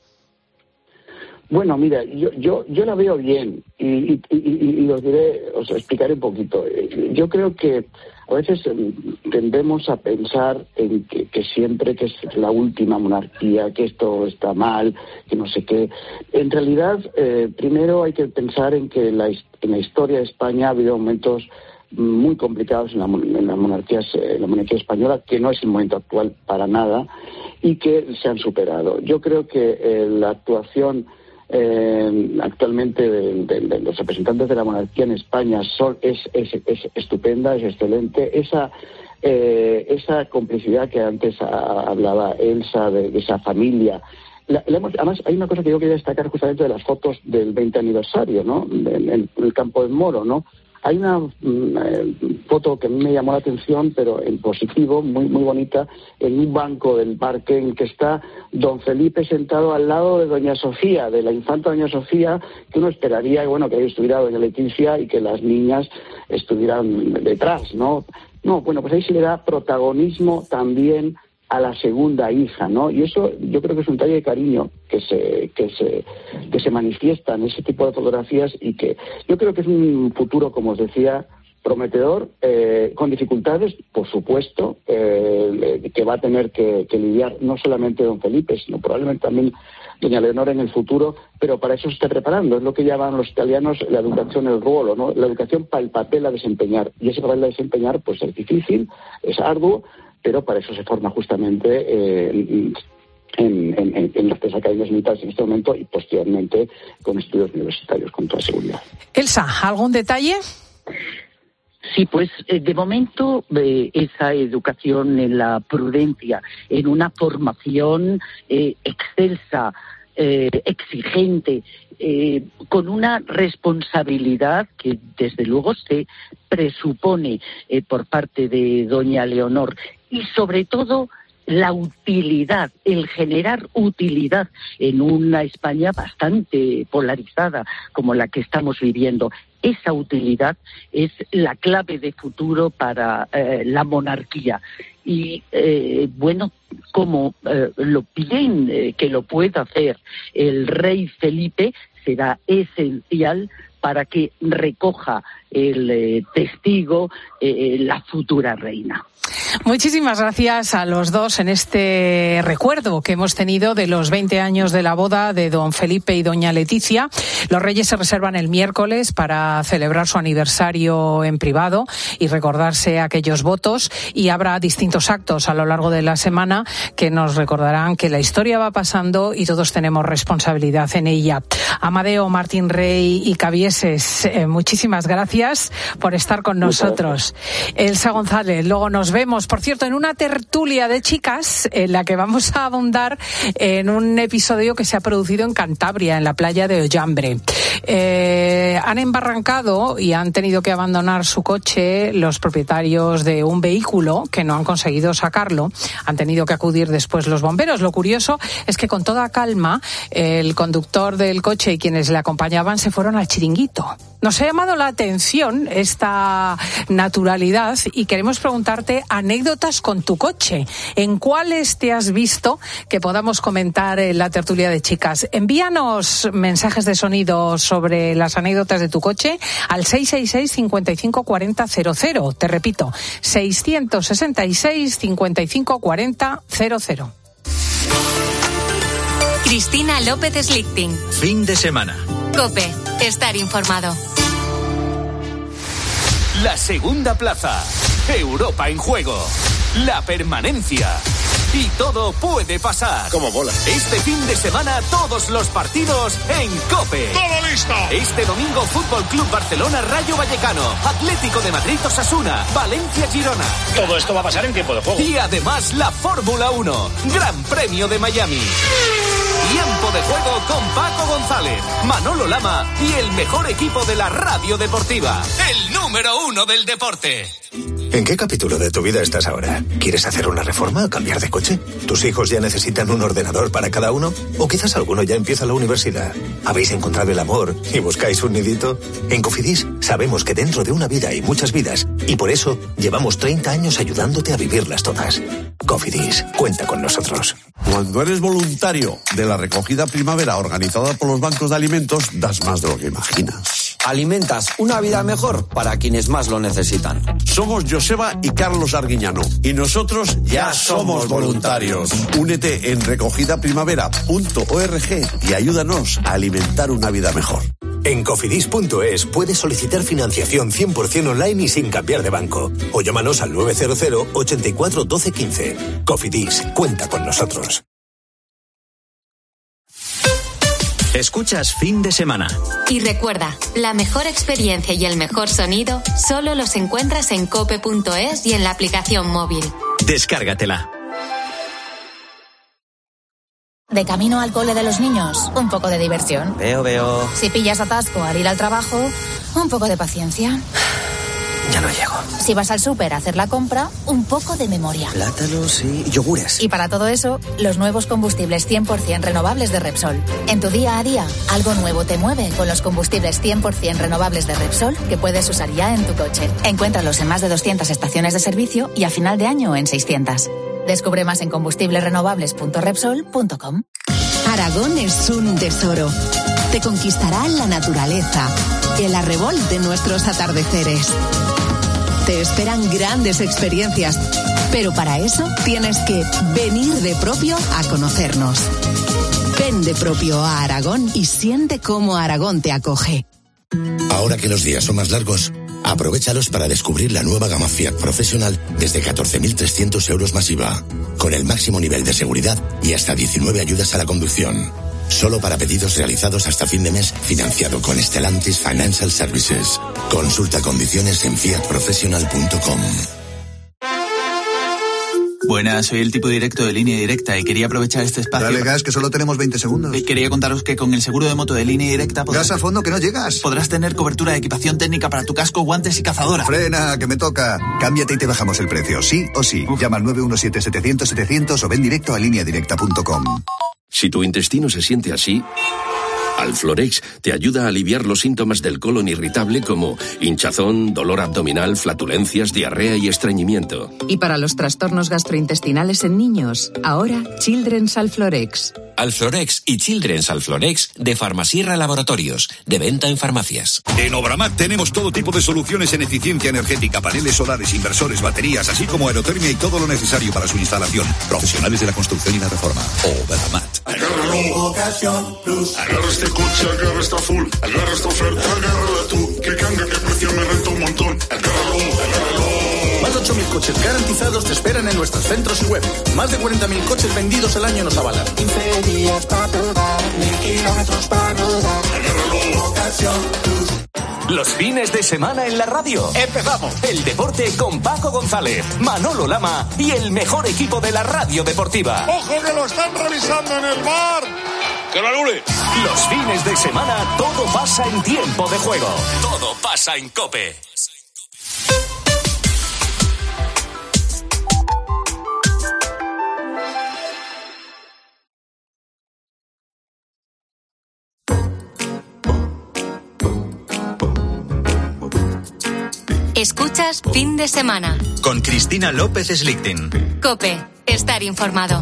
Bueno, mira, yo yo yo la veo bien y, y, y, y os diré, os explicaré un poquito. Yo creo que a veces tendemos a pensar en que, que siempre que es la última monarquía, que esto está mal, que no sé qué. En realidad, eh, primero hay que pensar en que la, en la historia de España ha habido momentos muy complicados en la, en la monarquía, en la monarquía española, que no es el momento actual para nada, y que se han superado. Yo creo que eh, la actuación Eh, actualmente de, de, de los representantes de la monarquía en España son, es, es, es estupenda, es excelente. Esa eh, esa complicidad que antes a, hablaba Elsa, de, de esa familia. La, la hemos, además, hay una cosa que yo quería destacar justamente de las fotos del veinte aniversario, ¿no? En, en el Campo del Moro, ¿no? Hay una mm, eh, foto que a mí me llamó la atención, pero en positivo, muy muy bonita, en un banco del parque en que está don Felipe sentado al lado de doña Sofía, de la infanta doña Sofía, que uno esperaría, bueno, que ahí estuviera doña Leticia y que las niñas estuvieran detrás, ¿no? No, bueno, pues ahí se le da protagonismo también a la segunda hija, ¿no? Y eso yo creo que es un detalle de cariño que se que se que se manifiesta en ese tipo de fotografías y que yo creo que es un futuro, como os decía, prometedor, eh, con dificultades, por supuesto, eh, que va a tener que, que lidiar no solamente don Felipe, sino probablemente también doña Leonora en el futuro, pero para eso se está preparando. Es lo que llaman los italianos la educación el ruolo, ¿no? La educación para el papel a desempeñar. Y ese papel a desempeñar, pues es difícil, es arduo, pero para eso se forma justamente eh, en, en, en las tres academias militares en este momento y posteriormente con estudios universitarios, con toda seguridad. Elsa, ¿algún detalle? Sí, pues eh, de momento eh, esa educación en la prudencia, en una formación eh, excelsa, eh, exigente, eh, con una responsabilidad que desde luego se presupone eh, por parte de doña Leonor y sobre todo la utilidad, el generar utilidad en una España bastante polarizada como la que estamos viviendo. Esa utilidad es la clave de futuro para eh, la monarquía. Y, eh, bueno, como eh, lo bien eh, que lo pueda hacer el rey Felipe, será esencial para que recoja el eh, testigo eh, la futura reina. Muchísimas gracias a los dos en este recuerdo que hemos tenido de los veinte años de la boda de don Felipe y doña Leticia. Los Reyes se reservan el miércoles para celebrar su aniversario en privado y recordarse aquellos votos, y habrá distintos actos a lo largo de la semana que nos recordarán que la historia va pasando y todos tenemos responsabilidad en ella. Amadeo, Martín Rey y Cabieses, eh, muchísimas gracias por estar con nosotros. Elsa González, luego nos vemos, por cierto, en una tertulia de chicas en la que vamos a abundar en un episodio que se ha producido en Cantabria, en la playa de Ollambre. Eh, han embarrancado y han tenido que abandonar su coche los propietarios de un vehículo que no han conseguido sacarlo. Han tenido que acudir después los bomberos. Lo curioso es que con toda calma el conductor del coche y quienes le acompañaban se fueron al chiringuito. Nos ha llamado la atención esta naturalidad y queremos preguntarte anécdotas con tu coche. ¿En cuáles te has visto que podamos comentar en la tertulia de chicas? Envíanos mensajes de sonido sobre las anécdotas de tu coche al seis seis seis, cinco cinco cuatro cero cero cero. Te repito, seiscientos sesenta y seis, cincuenta y cinco cuarenta, cero cero. Cristina López Slichting. Fin de semana. COPE. Estar informado. La segunda plaza. Europa en juego. La permanencia. Y todo puede pasar. Como bola. Este fin de semana todos los partidos en COPE. ¡Todo listo! Este domingo Fútbol Club Barcelona Rayo Vallecano, Atlético de Madrid Osasuna, Valencia Girona. Todo esto va a pasar en tiempo de juego. Y además la Fórmula uno, Gran Premio de Miami. Tiempo de juego con Paco González, Manolo Lama y el mejor equipo de la radio deportiva. El número uno del deporte. ¿En qué capítulo de tu vida estás ahora? ¿Quieres hacer una reforma o cambiar de coche? ¿Tus hijos ya necesitan un ordenador para cada uno? ¿O quizás alguno ya empieza la universidad? ¿Habéis encontrado el amor y buscáis un nidito? En Cofidis sabemos que dentro de una vida hay muchas vidas y por eso llevamos treinta años ayudándote a vivirlas todas. Cofidis, cuenta con nosotros. Cuando eres voluntario de la recogida primavera organizada por los bancos de alimentos, das más de lo que imaginas. Alimentas una vida mejor para quienes más lo necesitan. Somos Joseba y Carlos Arguiñano y nosotros ya somos voluntarios. Únete en recogida primavera punto org y ayúdanos a alimentar una vida mejor. En cofidis punto es puedes solicitar financiación cien por ciento online y sin cambiar de banco. O llámanos al nueve cero cero, ochenta y cuatro, doce, quince. Cofidis, cuenta con nosotros. Escuchas Fin de Semana. Y recuerda, la mejor experiencia y el mejor sonido solo los encuentras en cope punto es y en la aplicación móvil. Descárgatela. De camino al cole de los niños, un poco de diversión. Veo, veo. Si pillas atasco al ir al trabajo, un poco de paciencia. Ya no llego. Si vas al súper a hacer la compra, un poco de memoria. Plátanos y yogures. Y para todo eso, los nuevos combustibles cien por ciento renovables de Repsol. En tu día a día, algo nuevo te mueve con los combustibles cien por ciento renovables de Repsol que puedes usar ya en tu coche. Encuéntralos en más de doscientas estaciones de servicio y a final de año en seiscientas. Descubre más en combustibles renovables punto repsol punto com. Aragón es un tesoro. Te conquistará la naturaleza, el arrebol de nuestros atardeceres. Te esperan grandes experiencias, pero para eso tienes que venir de propio a conocernos. Ven de propio a Aragón y siente cómo Aragón te acoge. Ahora que los días son más largos, aprovéchalos para descubrir la nueva gama Fiat Professional desde catorce mil trescientos euros más I V A, con el máximo nivel de seguridad y hasta diecinueve ayudas a la conducción. Solo para pedidos realizados hasta fin de mes, financiado con Stellantis Financial Services. Consulta condiciones en fiat professional punto com. Buenas, soy el tipo directo de Línea Directa y quería aprovechar este espacio... Dale gas, que solo tenemos veinte segundos. Y quería contaros que con el seguro de moto de Línea Directa... Podrás... Gas a fondo, que no llegas. Podrás tener cobertura de equipación técnica para tu casco, guantes y cazadora. Frena, que me toca. Cámbiate y te bajamos el precio, sí o sí. Uf. Llama al nueve uno siete, setecientos, setecientos o ven directo a línea directa punto com. Si tu intestino se siente así... Alflorex te ayuda a aliviar los síntomas del colon irritable como hinchazón, dolor abdominal, flatulencias, diarrea y estreñimiento. Y para los trastornos gastrointestinales en niños, ahora Children's Alflorex. Alflorex y Children's Alflorex de Farmasierra Laboratorios, de venta en farmacias. En Obramat tenemos todo tipo de soluciones en eficiencia energética, paneles solares, inversores, baterías, así como aerotermia y todo lo necesario para su instalación. Profesionales de la construcción y la reforma. Obramat. Agárralo, Ocasión Plus. Agarra este coche, agarra esta full. Agarra esta oferta, agárrala tú. Que cambia, que precio me renta un montón. Agárralo, agárralo. Más de ocho mil coches garantizados te esperan en nuestros centros y web. Más de cuarenta mil coches vendidos al año nos avalan. quince días para probar, mil kilómetros para rodar. Agárralo, Ocasión Plus. Los fines de semana en la radio. Empezamos. El deporte con Paco González, Manolo Lama y el mejor equipo de la radio deportiva. ¡Ojo que lo están revisando en el bar! ¡Que lo anule! Los fines de semana todo pasa en tiempo de juego. Todo pasa en COPE. Escuchas Fin de Semana. Con Cristina López Slichting. COPE. Estar informado.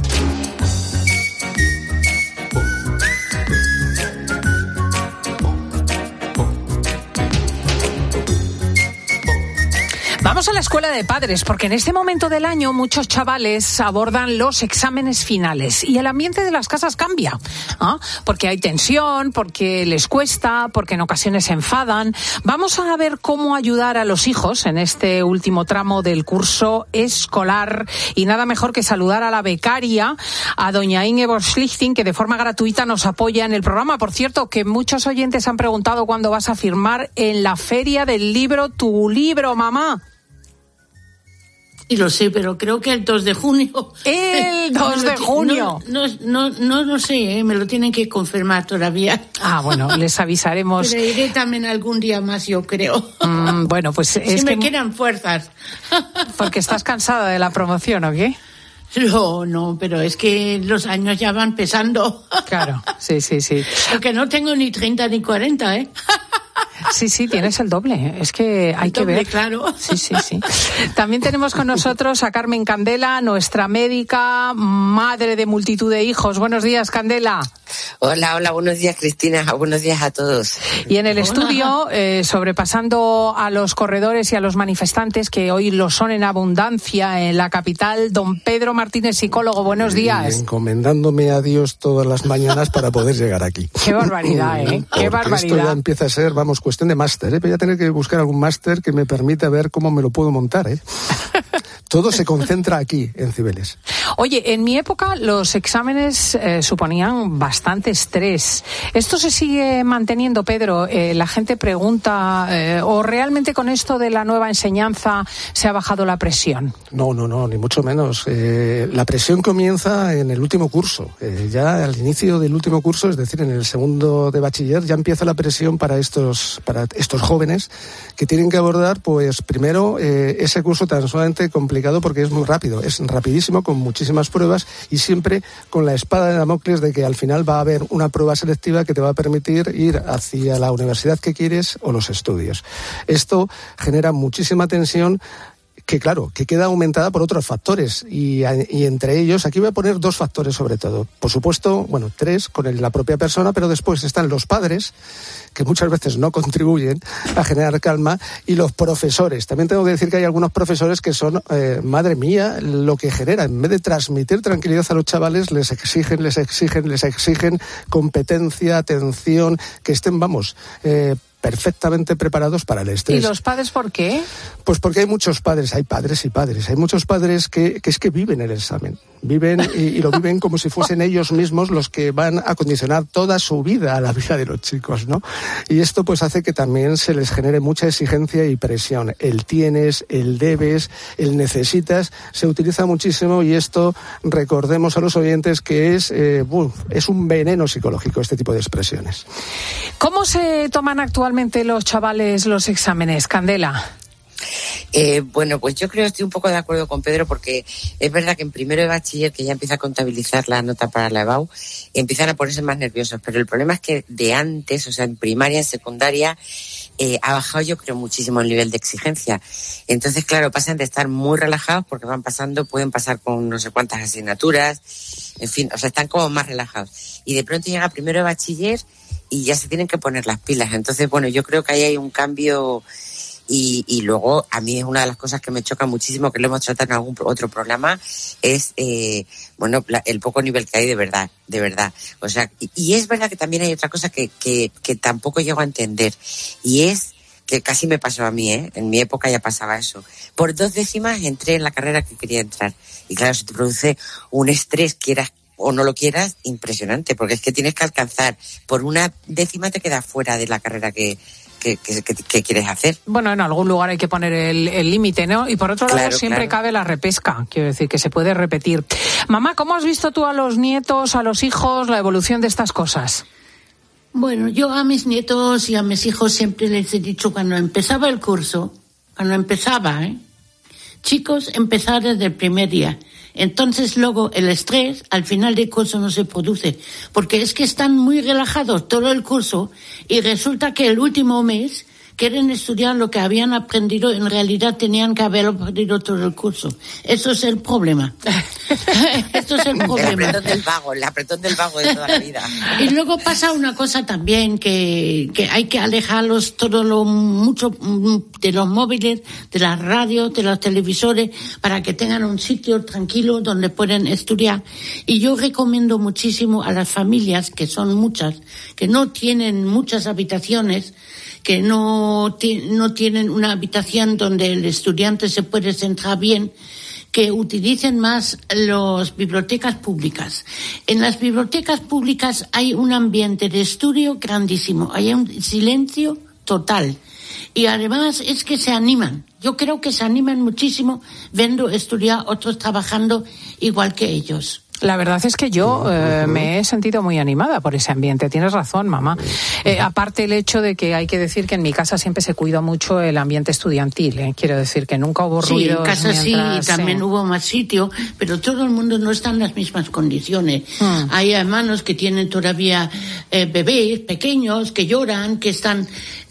Vamos a la escuela de padres, porque en este momento del año muchos chavales abordan los exámenes finales y el ambiente de las casas cambia, ¿ah? Porque hay tensión, porque les cuesta, porque en ocasiones se enfadan. Vamos a ver cómo ayudar a los hijos en este último tramo del curso escolar y nada mejor que saludar a la becaria, a doña Ingeborg Schlichting, que de forma gratuita nos apoya en el programa. Por cierto, que muchos oyentes han preguntado cuándo vas a firmar en la Feria del Libro tu libro, mamá. Y lo sé, pero creo que el dos de junio. El dos de junio. No, no, no, no, no sé, ¿eh? Me lo tienen que confirmar todavía. Ah, bueno, les avisaremos. Pero iré también algún día más, yo creo. Mm, bueno, pues es si que... me quedan fuerzas. Porque estás cansada de la promoción, ¿o qué? No, no, pero es que los años ya van pesando. Claro, sí, sí, sí. Porque no tengo ni treinta ni cuarenta, ¿eh? Sí, sí, tienes el doble. Es que hay el que doble, ver. Claro. Sí, sí, sí. También tenemos con nosotros a Carmen Candela, nuestra médica, madre de multitud de hijos. Buenos días, Candela. Hola, hola, buenos días, Cristina. Buenos días a todos. Y en el hola. estudio, eh, sobrepasando a los corredores y a los manifestantes, que hoy lo son en abundancia en la capital, don Pedro Martínez, psicólogo. Buenos días. Y encomendándome a Dios todas las mañanas para poder llegar aquí. Qué barbaridad, ¿eh? Qué Porque barbaridad. Esto ya empieza a ser, vamos, cuestión de máster, ¿eh? Voy a tener que buscar algún máster que me permita ver cómo me lo puedo montar, ¿eh? Todo se concentra aquí, en Cibeles. Oye, en mi época los exámenes eh, suponían bastante estrés. ¿Esto se sigue manteniendo, Pedro? Eh, la gente pregunta, eh, ¿o realmente con esto de la nueva enseñanza se ha bajado la presión? No, no, no, ni mucho menos. Eh, la presión comienza en el último curso. Eh, ya al inicio del último curso, es decir, en el segundo de bachiller, ya empieza la presión para estos, para estos jóvenes que tienen que abordar, pues primero, eh, ese curso tan sumamente complicado porque es muy rápido, es rapidísimo, con muchísimas pruebas y siempre con la espada de Damocles de que al final va a haber una prueba selectiva que te va a permitir ir hacia la universidad que quieres o los estudios. Esto genera muchísima tensión, que claro, que queda aumentada por otros factores y, y entre ellos, aquí voy a poner dos factores sobre todo. Por supuesto, bueno, tres con el, la propia persona, pero después están los padres, que muchas veces no contribuyen a generar calma, y los profesores. También tengo que decir que hay algunos profesores que son, eh, madre mía, lo que genera. En vez de transmitir tranquilidad a los chavales, les exigen, les exigen, les exigen competencia, atención, que estén, vamos, eh, perfectamente preparados para el estrés. ¿Y los padres por qué? Pues porque hay muchos padres, hay padres y padres, hay muchos padres que, que es que viven el examen, viven y, y lo viven como si fuesen ellos mismos los que van a condicionar toda su vida a la vida de los chicos, ¿no? Y esto pues hace que también se les genere mucha exigencia y presión. El tienes, el debes, el necesitas, se utiliza muchísimo y esto, recordemos a los oyentes que es, eh, uf, es un veneno psicológico este tipo de expresiones. ¿Cómo se toman actualmente los chavales los exámenes, Candela? Eh, bueno, pues yo creo que estoy un poco de acuerdo con Pedro, porque es verdad que en primero de bachiller, que ya empieza a contabilizar la nota para la EBAU, empiezan a ponerse más nerviosos, pero el problema es que de antes, o sea, en primaria, en secundaria, eh, ha bajado yo creo muchísimo el nivel de exigencia. Entonces, claro, pasan de estar muy relajados porque van pasando, pueden pasar con no sé cuántas asignaturas, en fin, o sea, están como más relajados. Y de pronto llega primero de bachiller y ya se tienen que poner las pilas. Entonces, bueno, yo creo que ahí hay un cambio. Y, y luego, a mí es una de las cosas que me choca muchísimo, que lo hemos tratado en algún otro programa, es, eh, bueno, la, el poco nivel que hay de verdad, de verdad. O sea, y, y es verdad que también hay otra cosa que, que, que tampoco llego a entender, y es que casi me pasó a mí, ¿eh? En mi época ya pasaba eso. Por dos décimas entré en la carrera que quería entrar. Y claro, se te produce un estrés, quieras o no lo quieras, impresionante, porque es que tienes que alcanzar, por una décima te quedas fuera de la carrera que... ¿Qué, qué, qué, qué quieres hacer? Bueno, en algún lugar hay que poner el límite, ¿no? Y por otro lado, claro, siempre claro. cabe la repesca, quiero decir, que se puede repetir. Mamá, ¿cómo has visto tú a los nietos, a los hijos, la evolución de estas cosas? Bueno, yo a mis nietos y a mis hijos siempre les he dicho, cuando empezaba el curso, cuando empezaba, ¿eh? Chicos, empezar desde el primer día. Entonces luego el estrés al final del curso no se produce, porque es que están muy relajados todo el curso y resulta que el último mes quieren estudiar lo que habían aprendido, en realidad tenían que haber aprendido todo el curso. Eso es el problema. Eso es el problema. El apretón del vago, el apretón del vago de toda la vida. Y luego pasa una cosa también, que, que hay que alejarlos todo lo mucho de los móviles, de las radios, de los televisores, para que tengan un sitio tranquilo donde pueden estudiar. Y yo recomiendo muchísimo a las familias, que son muchas, que no tienen muchas habitaciones, que no, ti- no tienen una habitación donde el estudiante se puede centrar bien, que utilicen más las bibliotecas públicas. En las bibliotecas públicas hay un ambiente de estudio grandísimo, hay un silencio total. Y además es que se animan. Yo creo que se animan muchísimo viendo estudiar otros trabajando igual que ellos. La verdad es que yo eh, me he sentido muy animada por ese ambiente. Tienes razón, mamá. Eh, aparte el hecho de que hay que decir que en mi casa siempre se cuidó mucho el ambiente estudiantil. ¿eh? Quiero decir que nunca hubo sí, ruidos. En casa mientras, sí, también sí. hubo más sitio, pero todo el mundo no está en las mismas condiciones. Hmm. Hay hermanos que tienen todavía eh, bebés pequeños que lloran, que están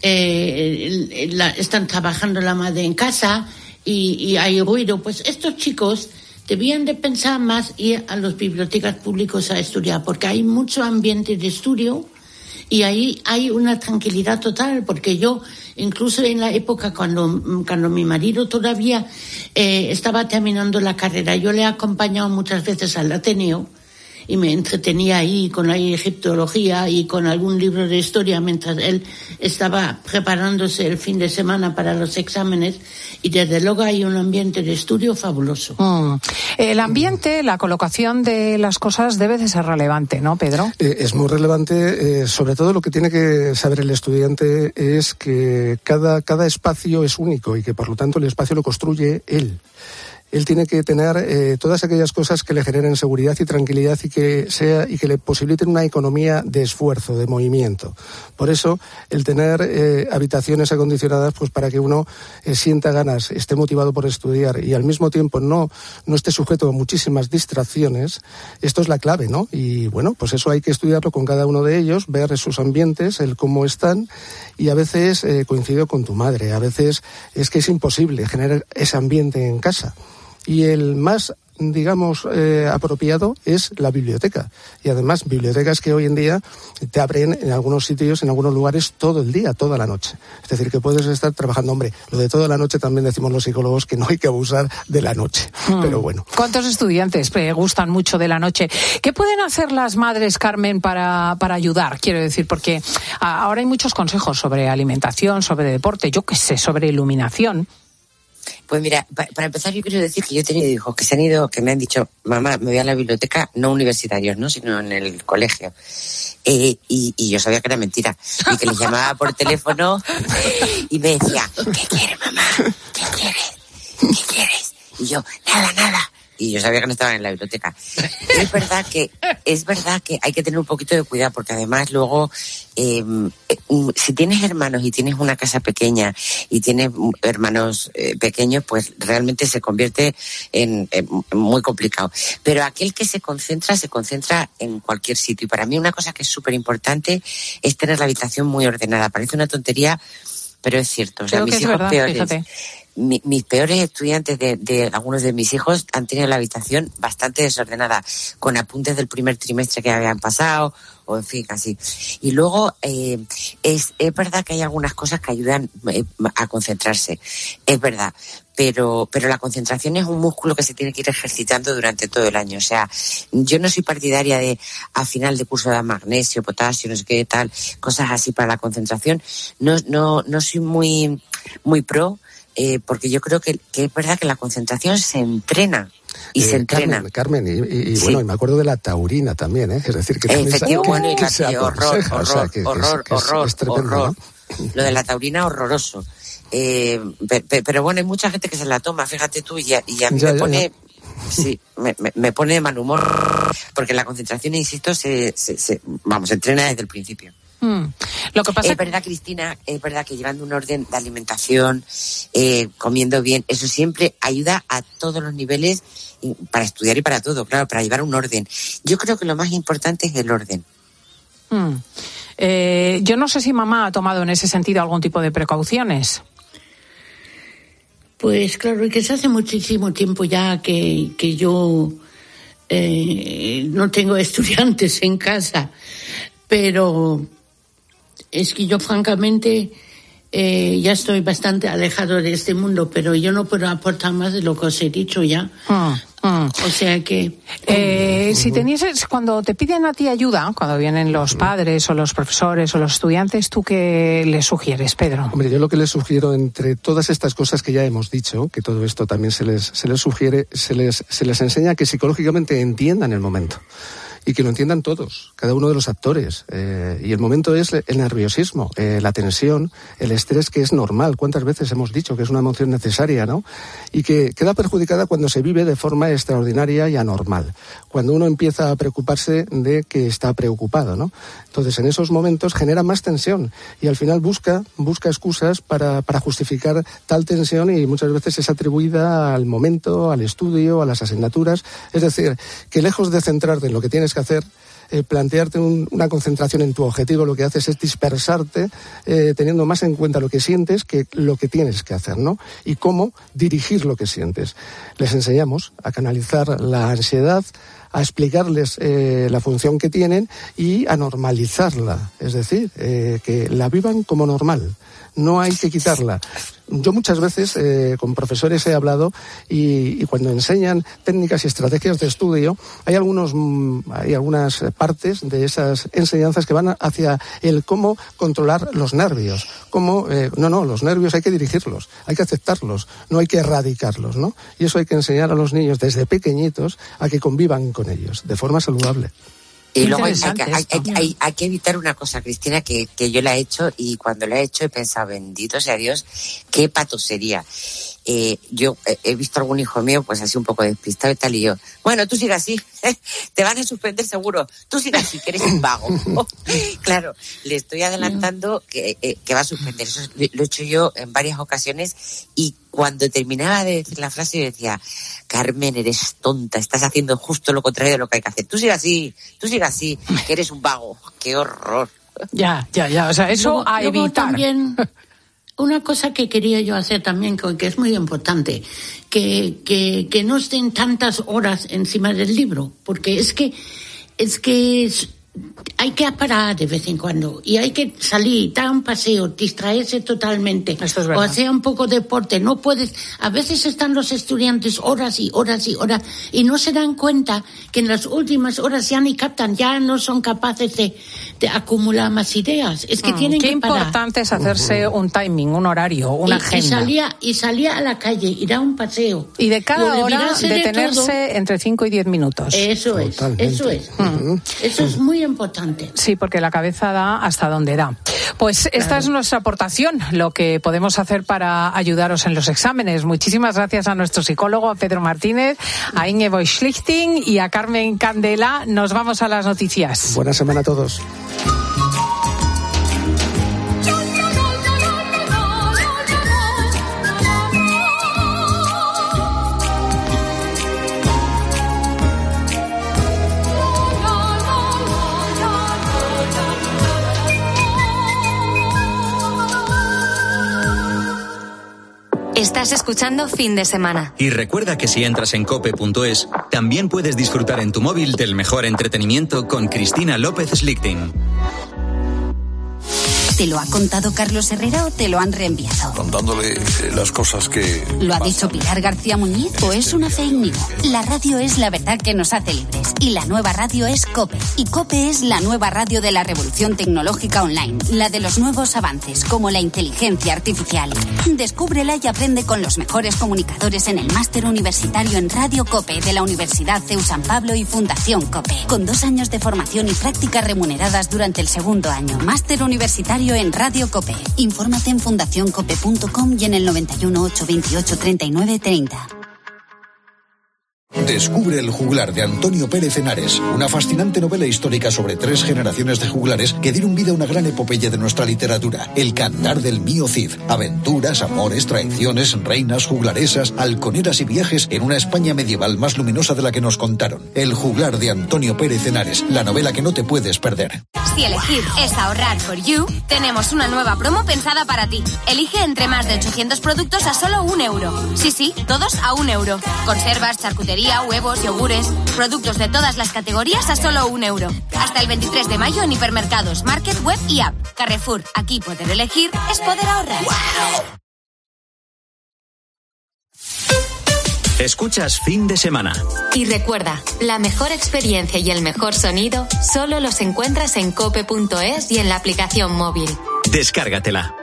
eh, la, están trabajando la madre en casa y, y hay ruido. Pues estos chicos debían de pensar más ir a las bibliotecas públicas a estudiar, porque hay mucho ambiente de estudio y ahí hay una tranquilidad total, porque yo, incluso en la época cuando, cuando mi marido todavía eh, estaba terminando la carrera, yo le he acompañado muchas veces al Ateneo y me entretenía ahí con la egiptología y con algún libro de historia mientras él estaba preparándose el fin de semana para los exámenes, y desde luego hay un ambiente de estudio fabuloso. Mm. El ambiente, la colocación de las cosas debe de ser relevante, ¿no, Pedro? Eh, es muy relevante, eh, sobre todo lo que tiene que saber el estudiante es que cada, cada espacio es único y que por lo tanto el espacio lo construye él. Él tiene que tener eh, todas aquellas cosas que le generen seguridad y tranquilidad y que sea y que le posibiliten una economía de esfuerzo, de movimiento. Por eso, el tener eh, habitaciones acondicionadas, pues para que uno eh, sienta ganas, esté motivado por estudiar y al mismo tiempo no, no esté sujeto a muchísimas distracciones, esto es la clave, ¿no? Y bueno, pues eso hay que estudiarlo con cada uno de ellos, ver sus ambientes, el cómo están, y a veces eh, coincido con tu madre, a veces es que es imposible generar ese ambiente en casa. Y el más, digamos, eh, apropiado es la biblioteca. Y además, bibliotecas que hoy en día te abren en algunos sitios, en algunos lugares, todo el día, toda la noche. Es decir, que puedes estar trabajando. Hombre, lo de toda la noche también decimos los psicólogos que no hay que abusar de la noche. Hmm. Pero bueno. ¿Cuántos estudiantes eh, gustan mucho de la noche? ¿Qué pueden hacer las madres, Carmen, para, para ayudar? Quiero decir, porque a, ahora hay muchos consejos sobre alimentación, sobre deporte, yo qué sé, sobre iluminación. Pues mira, para, para empezar yo quiero decir que yo he tenido hijos que se han ido, que me han dicho, mamá, me voy a la biblioteca, no universitarios, ¿no? Sino en el colegio. Eh, y, y yo sabía que era mentira. Y que les llamaba por teléfono y me decía, ¿qué quieres, mamá? ¿Qué quieres? ¿Qué quieres? Y yo, nada, nada. Y yo sabía que no estaban en la biblioteca. Es verdad que es verdad que hay que tener un poquito de cuidado, porque además luego eh, si tienes hermanos y tienes una casa pequeña y tienes hermanos eh, pequeños, pues realmente se convierte en, en muy complicado. Pero aquel que se concentra, se concentra en cualquier sitio. Y para mí una cosa que es súper importante es tener la habitación muy ordenada. Parece una tontería, pero es cierto. O sea, Creo mis que es hijos verdad, peores. fíjate. Mi, mis peores estudiantes de, de algunos de mis hijos han tenido la habitación bastante desordenada, con apuntes del primer trimestre que habían pasado, o en fin, así. Y luego, eh, es, es verdad que hay algunas cosas que ayudan eh, a concentrarse, es verdad, pero, pero la concentración es un músculo que se tiene que ir ejercitando durante todo el año. O sea, yo no soy partidaria de a final de curso de magnesio, potasio, no sé qué tal, cosas así para la concentración. No, no, no soy muy, muy pro. Eh, porque yo creo que, que es verdad que la concentración se entrena y eh, se entrena. Carmen, Carmen y, y, y sí. Bueno, y me acuerdo de la taurina también, ¿eh? Es decir, que también efectivo, que, bueno, y que la se que horror, horror, o sea, que, horror, que es, horror, es, es tremendo, horror. ¿no? Lo de la taurina, horroroso. Eh, pe, pe, pero bueno, hay mucha gente que se la toma, fíjate tú, y a, y a mí ya, me ya, pone... Ya. Sí, me, me, me pone de mal humor, porque la concentración, insisto, se, se, se vamos, se entrena desde el principio. Hmm. Lo que pasa es verdad, Cristina, es verdad que llevando un orden de alimentación, eh, comiendo bien, eso siempre ayuda a todos los niveles para estudiar y para todo, claro, para llevar un orden. Yo creo que lo más importante es el orden. Hmm. Eh, yo no sé si mamá ha tomado en ese sentido algún tipo de precauciones. Pues claro, y que se hace muchísimo tiempo ya que, que yo eh, no tengo estudiantes en casa, pero es que yo francamente eh, ya estoy bastante alejado de este mundo, pero yo no puedo aportar más de lo que os he dicho ya. Mm, mm. O sea que... Eh, uh-huh. Si tenieses, cuando te piden a ti ayuda, cuando vienen los padres o los profesores o los estudiantes, ¿tú qué les sugieres, Pedro? Hombre, yo lo que les sugiero, entre todas estas cosas que ya hemos dicho, que todo esto también se les, se les sugiere, se les, se les enseña que psicológicamente entiendan el momento. Y que lo entiendan todos, cada uno de los actores. Eh, y el momento es el nerviosismo, eh, la tensión, el estrés, que es normal. ¿Cuántas veces hemos dicho que es una emoción necesaria, no? Y que queda perjudicada cuando se vive de forma extraordinaria y anormal. Cuando uno empieza a preocuparse de que está preocupado, ¿no? Entonces, en esos momentos genera más tensión y al final busca, busca excusas para, para justificar tal tensión, y muchas veces es atribuida al momento, al estudio, a las asignaturas. Es decir, que lejos de centrarte en lo que tienes que hacer, eh, plantearte un, una concentración en tu objetivo, lo que haces es dispersarte, eh, teniendo más en cuenta lo que sientes que lo que tienes que hacer, ¿no? Y cómo dirigir lo que sientes. Les enseñamos a canalizar la ansiedad, a explicarles eh, la función que tienen y a normalizarla, es decir, eh, que la vivan como normal. No hay que quitarla. Yo muchas veces eh, con profesores he hablado y, y cuando enseñan técnicas y estrategias de estudio, hay algunos hay algunas partes de esas enseñanzas que van hacia el cómo controlar los nervios, cómo eh, no, no, los nervios hay que dirigirlos, hay que aceptarlos, no hay que erradicarlos, ¿no? Y eso hay que enseñar a los niños desde pequeñitos a que convivan con ellos de forma saludable. Y luego hay, hay, hay, hay, hay, hay que evitar una cosa, Cristina, que, que yo la he hecho y cuando la he hecho he pensado, bendito sea Dios, qué pato sería. Eh, yo eh, he visto algún hijo mío pues así un poco despistado y tal y yo, bueno, tú sigas así, te van a suspender seguro, tú sigas así, que eres un vago. Claro, le estoy adelantando que, eh, que va a suspender. Eso lo he hecho yo en varias ocasiones y cuando terminaba de decir la frase yo decía, Carmen, eres tonta, estás haciendo justo lo contrario de lo que hay que hacer. Tú sigas así, tú sigas así, que eres un vago. ¡Qué horror! Ya, ya, ya, o sea, eso luego, a luego evitar. También, una cosa que quería yo hacer también, que es muy importante, que, que, que no estén tantas horas encima del libro, porque es que, es que es, hay que parar de vez en cuando y hay que salir, dar un paseo, distraerse totalmente, Esto es verdad. o hacer un poco de deporte. No puedes, a veces están los estudiantes horas y horas y horas y no se dan cuenta que en las últimas horas ya ni captan, ya no son capaces de, de acumular más ideas. Es que Mm, tienen qué que parar. importante es hacerse un timing, un horario, una y, agenda. y salía y salía a la calle y da un paseo Y de cada Y hora olvidarse de detenerse todo. entre cinco y diez minutos. Eso es, Totalmente. eso es. Mm. Eso es muy importante. Sí, porque la cabeza da hasta donde da. Pues esta Claro. es nuestra aportación, lo que podemos hacer para ayudaros en los exámenes. Muchísimas gracias a nuestro psicólogo, a Pedro Martínez, a Ingeborg Schlichting y a Carmen Candela. Nos vamos a las noticias. Buena semana a todos. Estás escuchando Fin de Semana. Y recuerda que si entras en cope punto es, también puedes disfrutar en tu móvil del mejor entretenimiento con Cristina López Slichting. ¿Te lo ha contado Carlos Herrera o te lo han reenviado? Contándole eh, las cosas que... ¿Lo ha dicho Pilar García Muñiz o es una fake news? La radio es la verdad que nos hace libres y la nueva radio es COPE. Y COPE es la nueva radio de la revolución tecnológica online, la de los nuevos avances como la inteligencia artificial. Descúbrela y aprende con los mejores comunicadores en el máster universitario en Radio COPE de la Universidad CEU San Pablo y Fundación COPE, con dos años de formación y prácticas remuneradas durante el segundo año. Máster universitario en Radio COPE. Infórmate en fundación cope punto com y en el noventa y uno, ochocientos veintiocho, treinta y nueve treinta. Descubre El juglar de Antonio Pérez Henares, una fascinante novela histórica sobre tres generaciones de juglares que dieron vida a una gran epopeya de nuestra literatura, El cantar del mío Cid. Aventuras, amores, traiciones, reinas, juglaresas, halconeras y viajes en una España medieval más luminosa de la que nos contaron. El juglar de Antonio Pérez Henares, la novela que no te puedes perder. Si elegir es ahorrar for you, tenemos una nueva promo pensada para ti. Elige entre más de ochocientos productos a solo un euro. Sí, sí, todos a un euro. Conservas, charcutería, huevos, yogures, productos de todas las categorías a solo un euro. Hasta el veintitrés de mayo en hipermercados, market, web y app. Carrefour, aquí poder elegir es poder ahorrar. Escuchas Fin de Semana. Y recuerda, la mejor experiencia y el mejor sonido solo los encuentras en cope punto es y en la aplicación móvil. Descárgatela.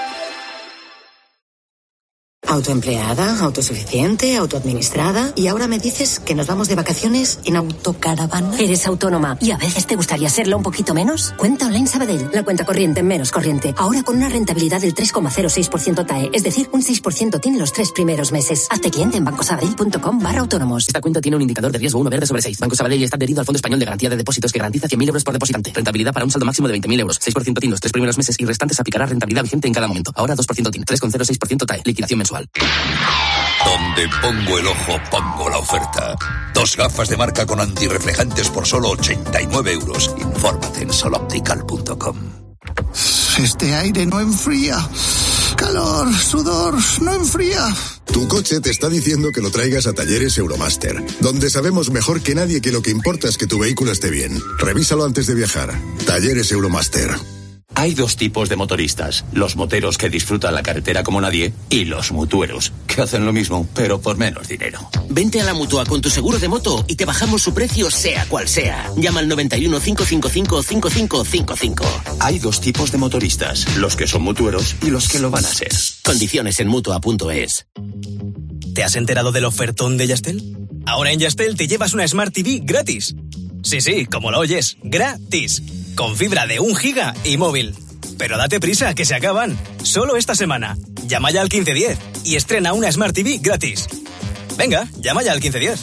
Autoempleada, autosuficiente, autoadministrada. Y ahora me dices que nos vamos de vacaciones en autocaravana. Eres autónoma y a veces te gustaría serlo un poquito menos. Cuenta Online Sabadell, la cuenta corriente menos corriente. Ahora con una rentabilidad del tres coma cero seis por ciento T A E, es decir, un seis por ciento tiene los tres primeros meses. Hazte cliente en bancosabadell.com barra autónomos. Esta cuenta tiene un indicador de riesgo uno verde sobre seis. Banco Sabadell está adherido al Fondo Español de Garantía de Depósitos que garantiza cien mil euros por depositante. Rentabilidad para un saldo máximo de veinte mil euros. seis por ciento T I N los tres primeros meses y restantes aplicará rentabilidad vigente en cada momento. Ahora dos por ciento T I N, tres coma cero seis por ciento T A E. Liquidación mensual. Donde pongo el ojo, pongo la oferta. Dos gafas de marca con antirreflejantes por solo ochenta y nueve euros. Infórmate en soloptical punto com. Este aire no enfría. Calor, sudor, no enfría. Tu coche te está diciendo que lo traigas a Talleres Euromaster, donde sabemos mejor que nadie que lo que importa es que tu vehículo esté bien. Revísalo antes de viajar. Talleres Euromaster. Hay dos tipos de motoristas, los moteros que disfrutan la carretera como nadie y los mutueros, que hacen lo mismo, pero por menos dinero. Vente a la Mutua con tu seguro de moto y te bajamos su precio sea cual sea. Llama al noventa y uno, cinco cinco cinco, cinco cinco cinco cinco. Hay dos tipos de motoristas, los que son mutueros y los que lo van a ser. Condiciones en Mutua punto es. ¿Te has enterado del ofertón de Yastel? Ahora en Yastel te llevas una Smart T V gratis. Sí, sí, como lo oyes, gratis. Con fibra de un giga y móvil. Pero date prisa, que se acaban. Solo esta semana. Llama ya al quince diez y estrena una Smart T V gratis. Venga, llama ya al quince diez.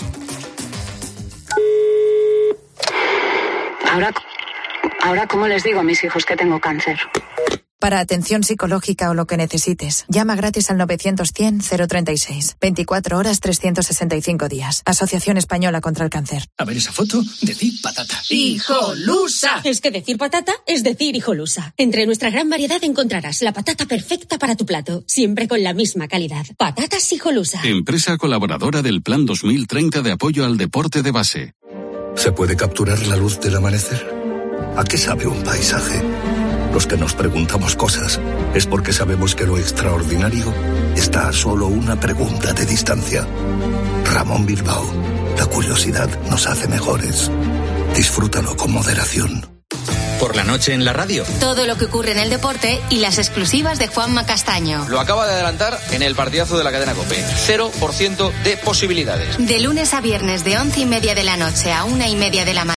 Ahora, ahora, ¿cómo les digo a mis hijos que tengo cáncer? Para atención psicológica o lo que necesites, llama gratis al novecientos cien cero treinta y seis. veinticuatro horas, trescientos sesenta y cinco días. Asociación Española contra el Cáncer. A ver esa foto, decir patata. ¡Hijolusa! Es que decir patata es decir hijolusa. Entre nuestra gran variedad encontrarás la patata perfecta para tu plato, siempre con la misma calidad. Patatas Hijolusa. Empresa colaboradora del Plan dos mil treinta de apoyo al deporte de base. ¿Se puede capturar la luz del amanecer? ¿A qué sabe un paisaje? Los que nos preguntamos cosas es porque sabemos que lo extraordinario está a solo una pregunta de distancia. Ramón Bilbao, la curiosidad nos hace mejores. Disfrútalo con moderación. Por la noche en la radio. Todo lo que ocurre en el deporte y las exclusivas de Juanma Castaño. Lo acaba de adelantar en el partidazo de la cadena COPE. Cero por ciento de posibilidades. De lunes a viernes de once y media de la noche a una y media de la mañana.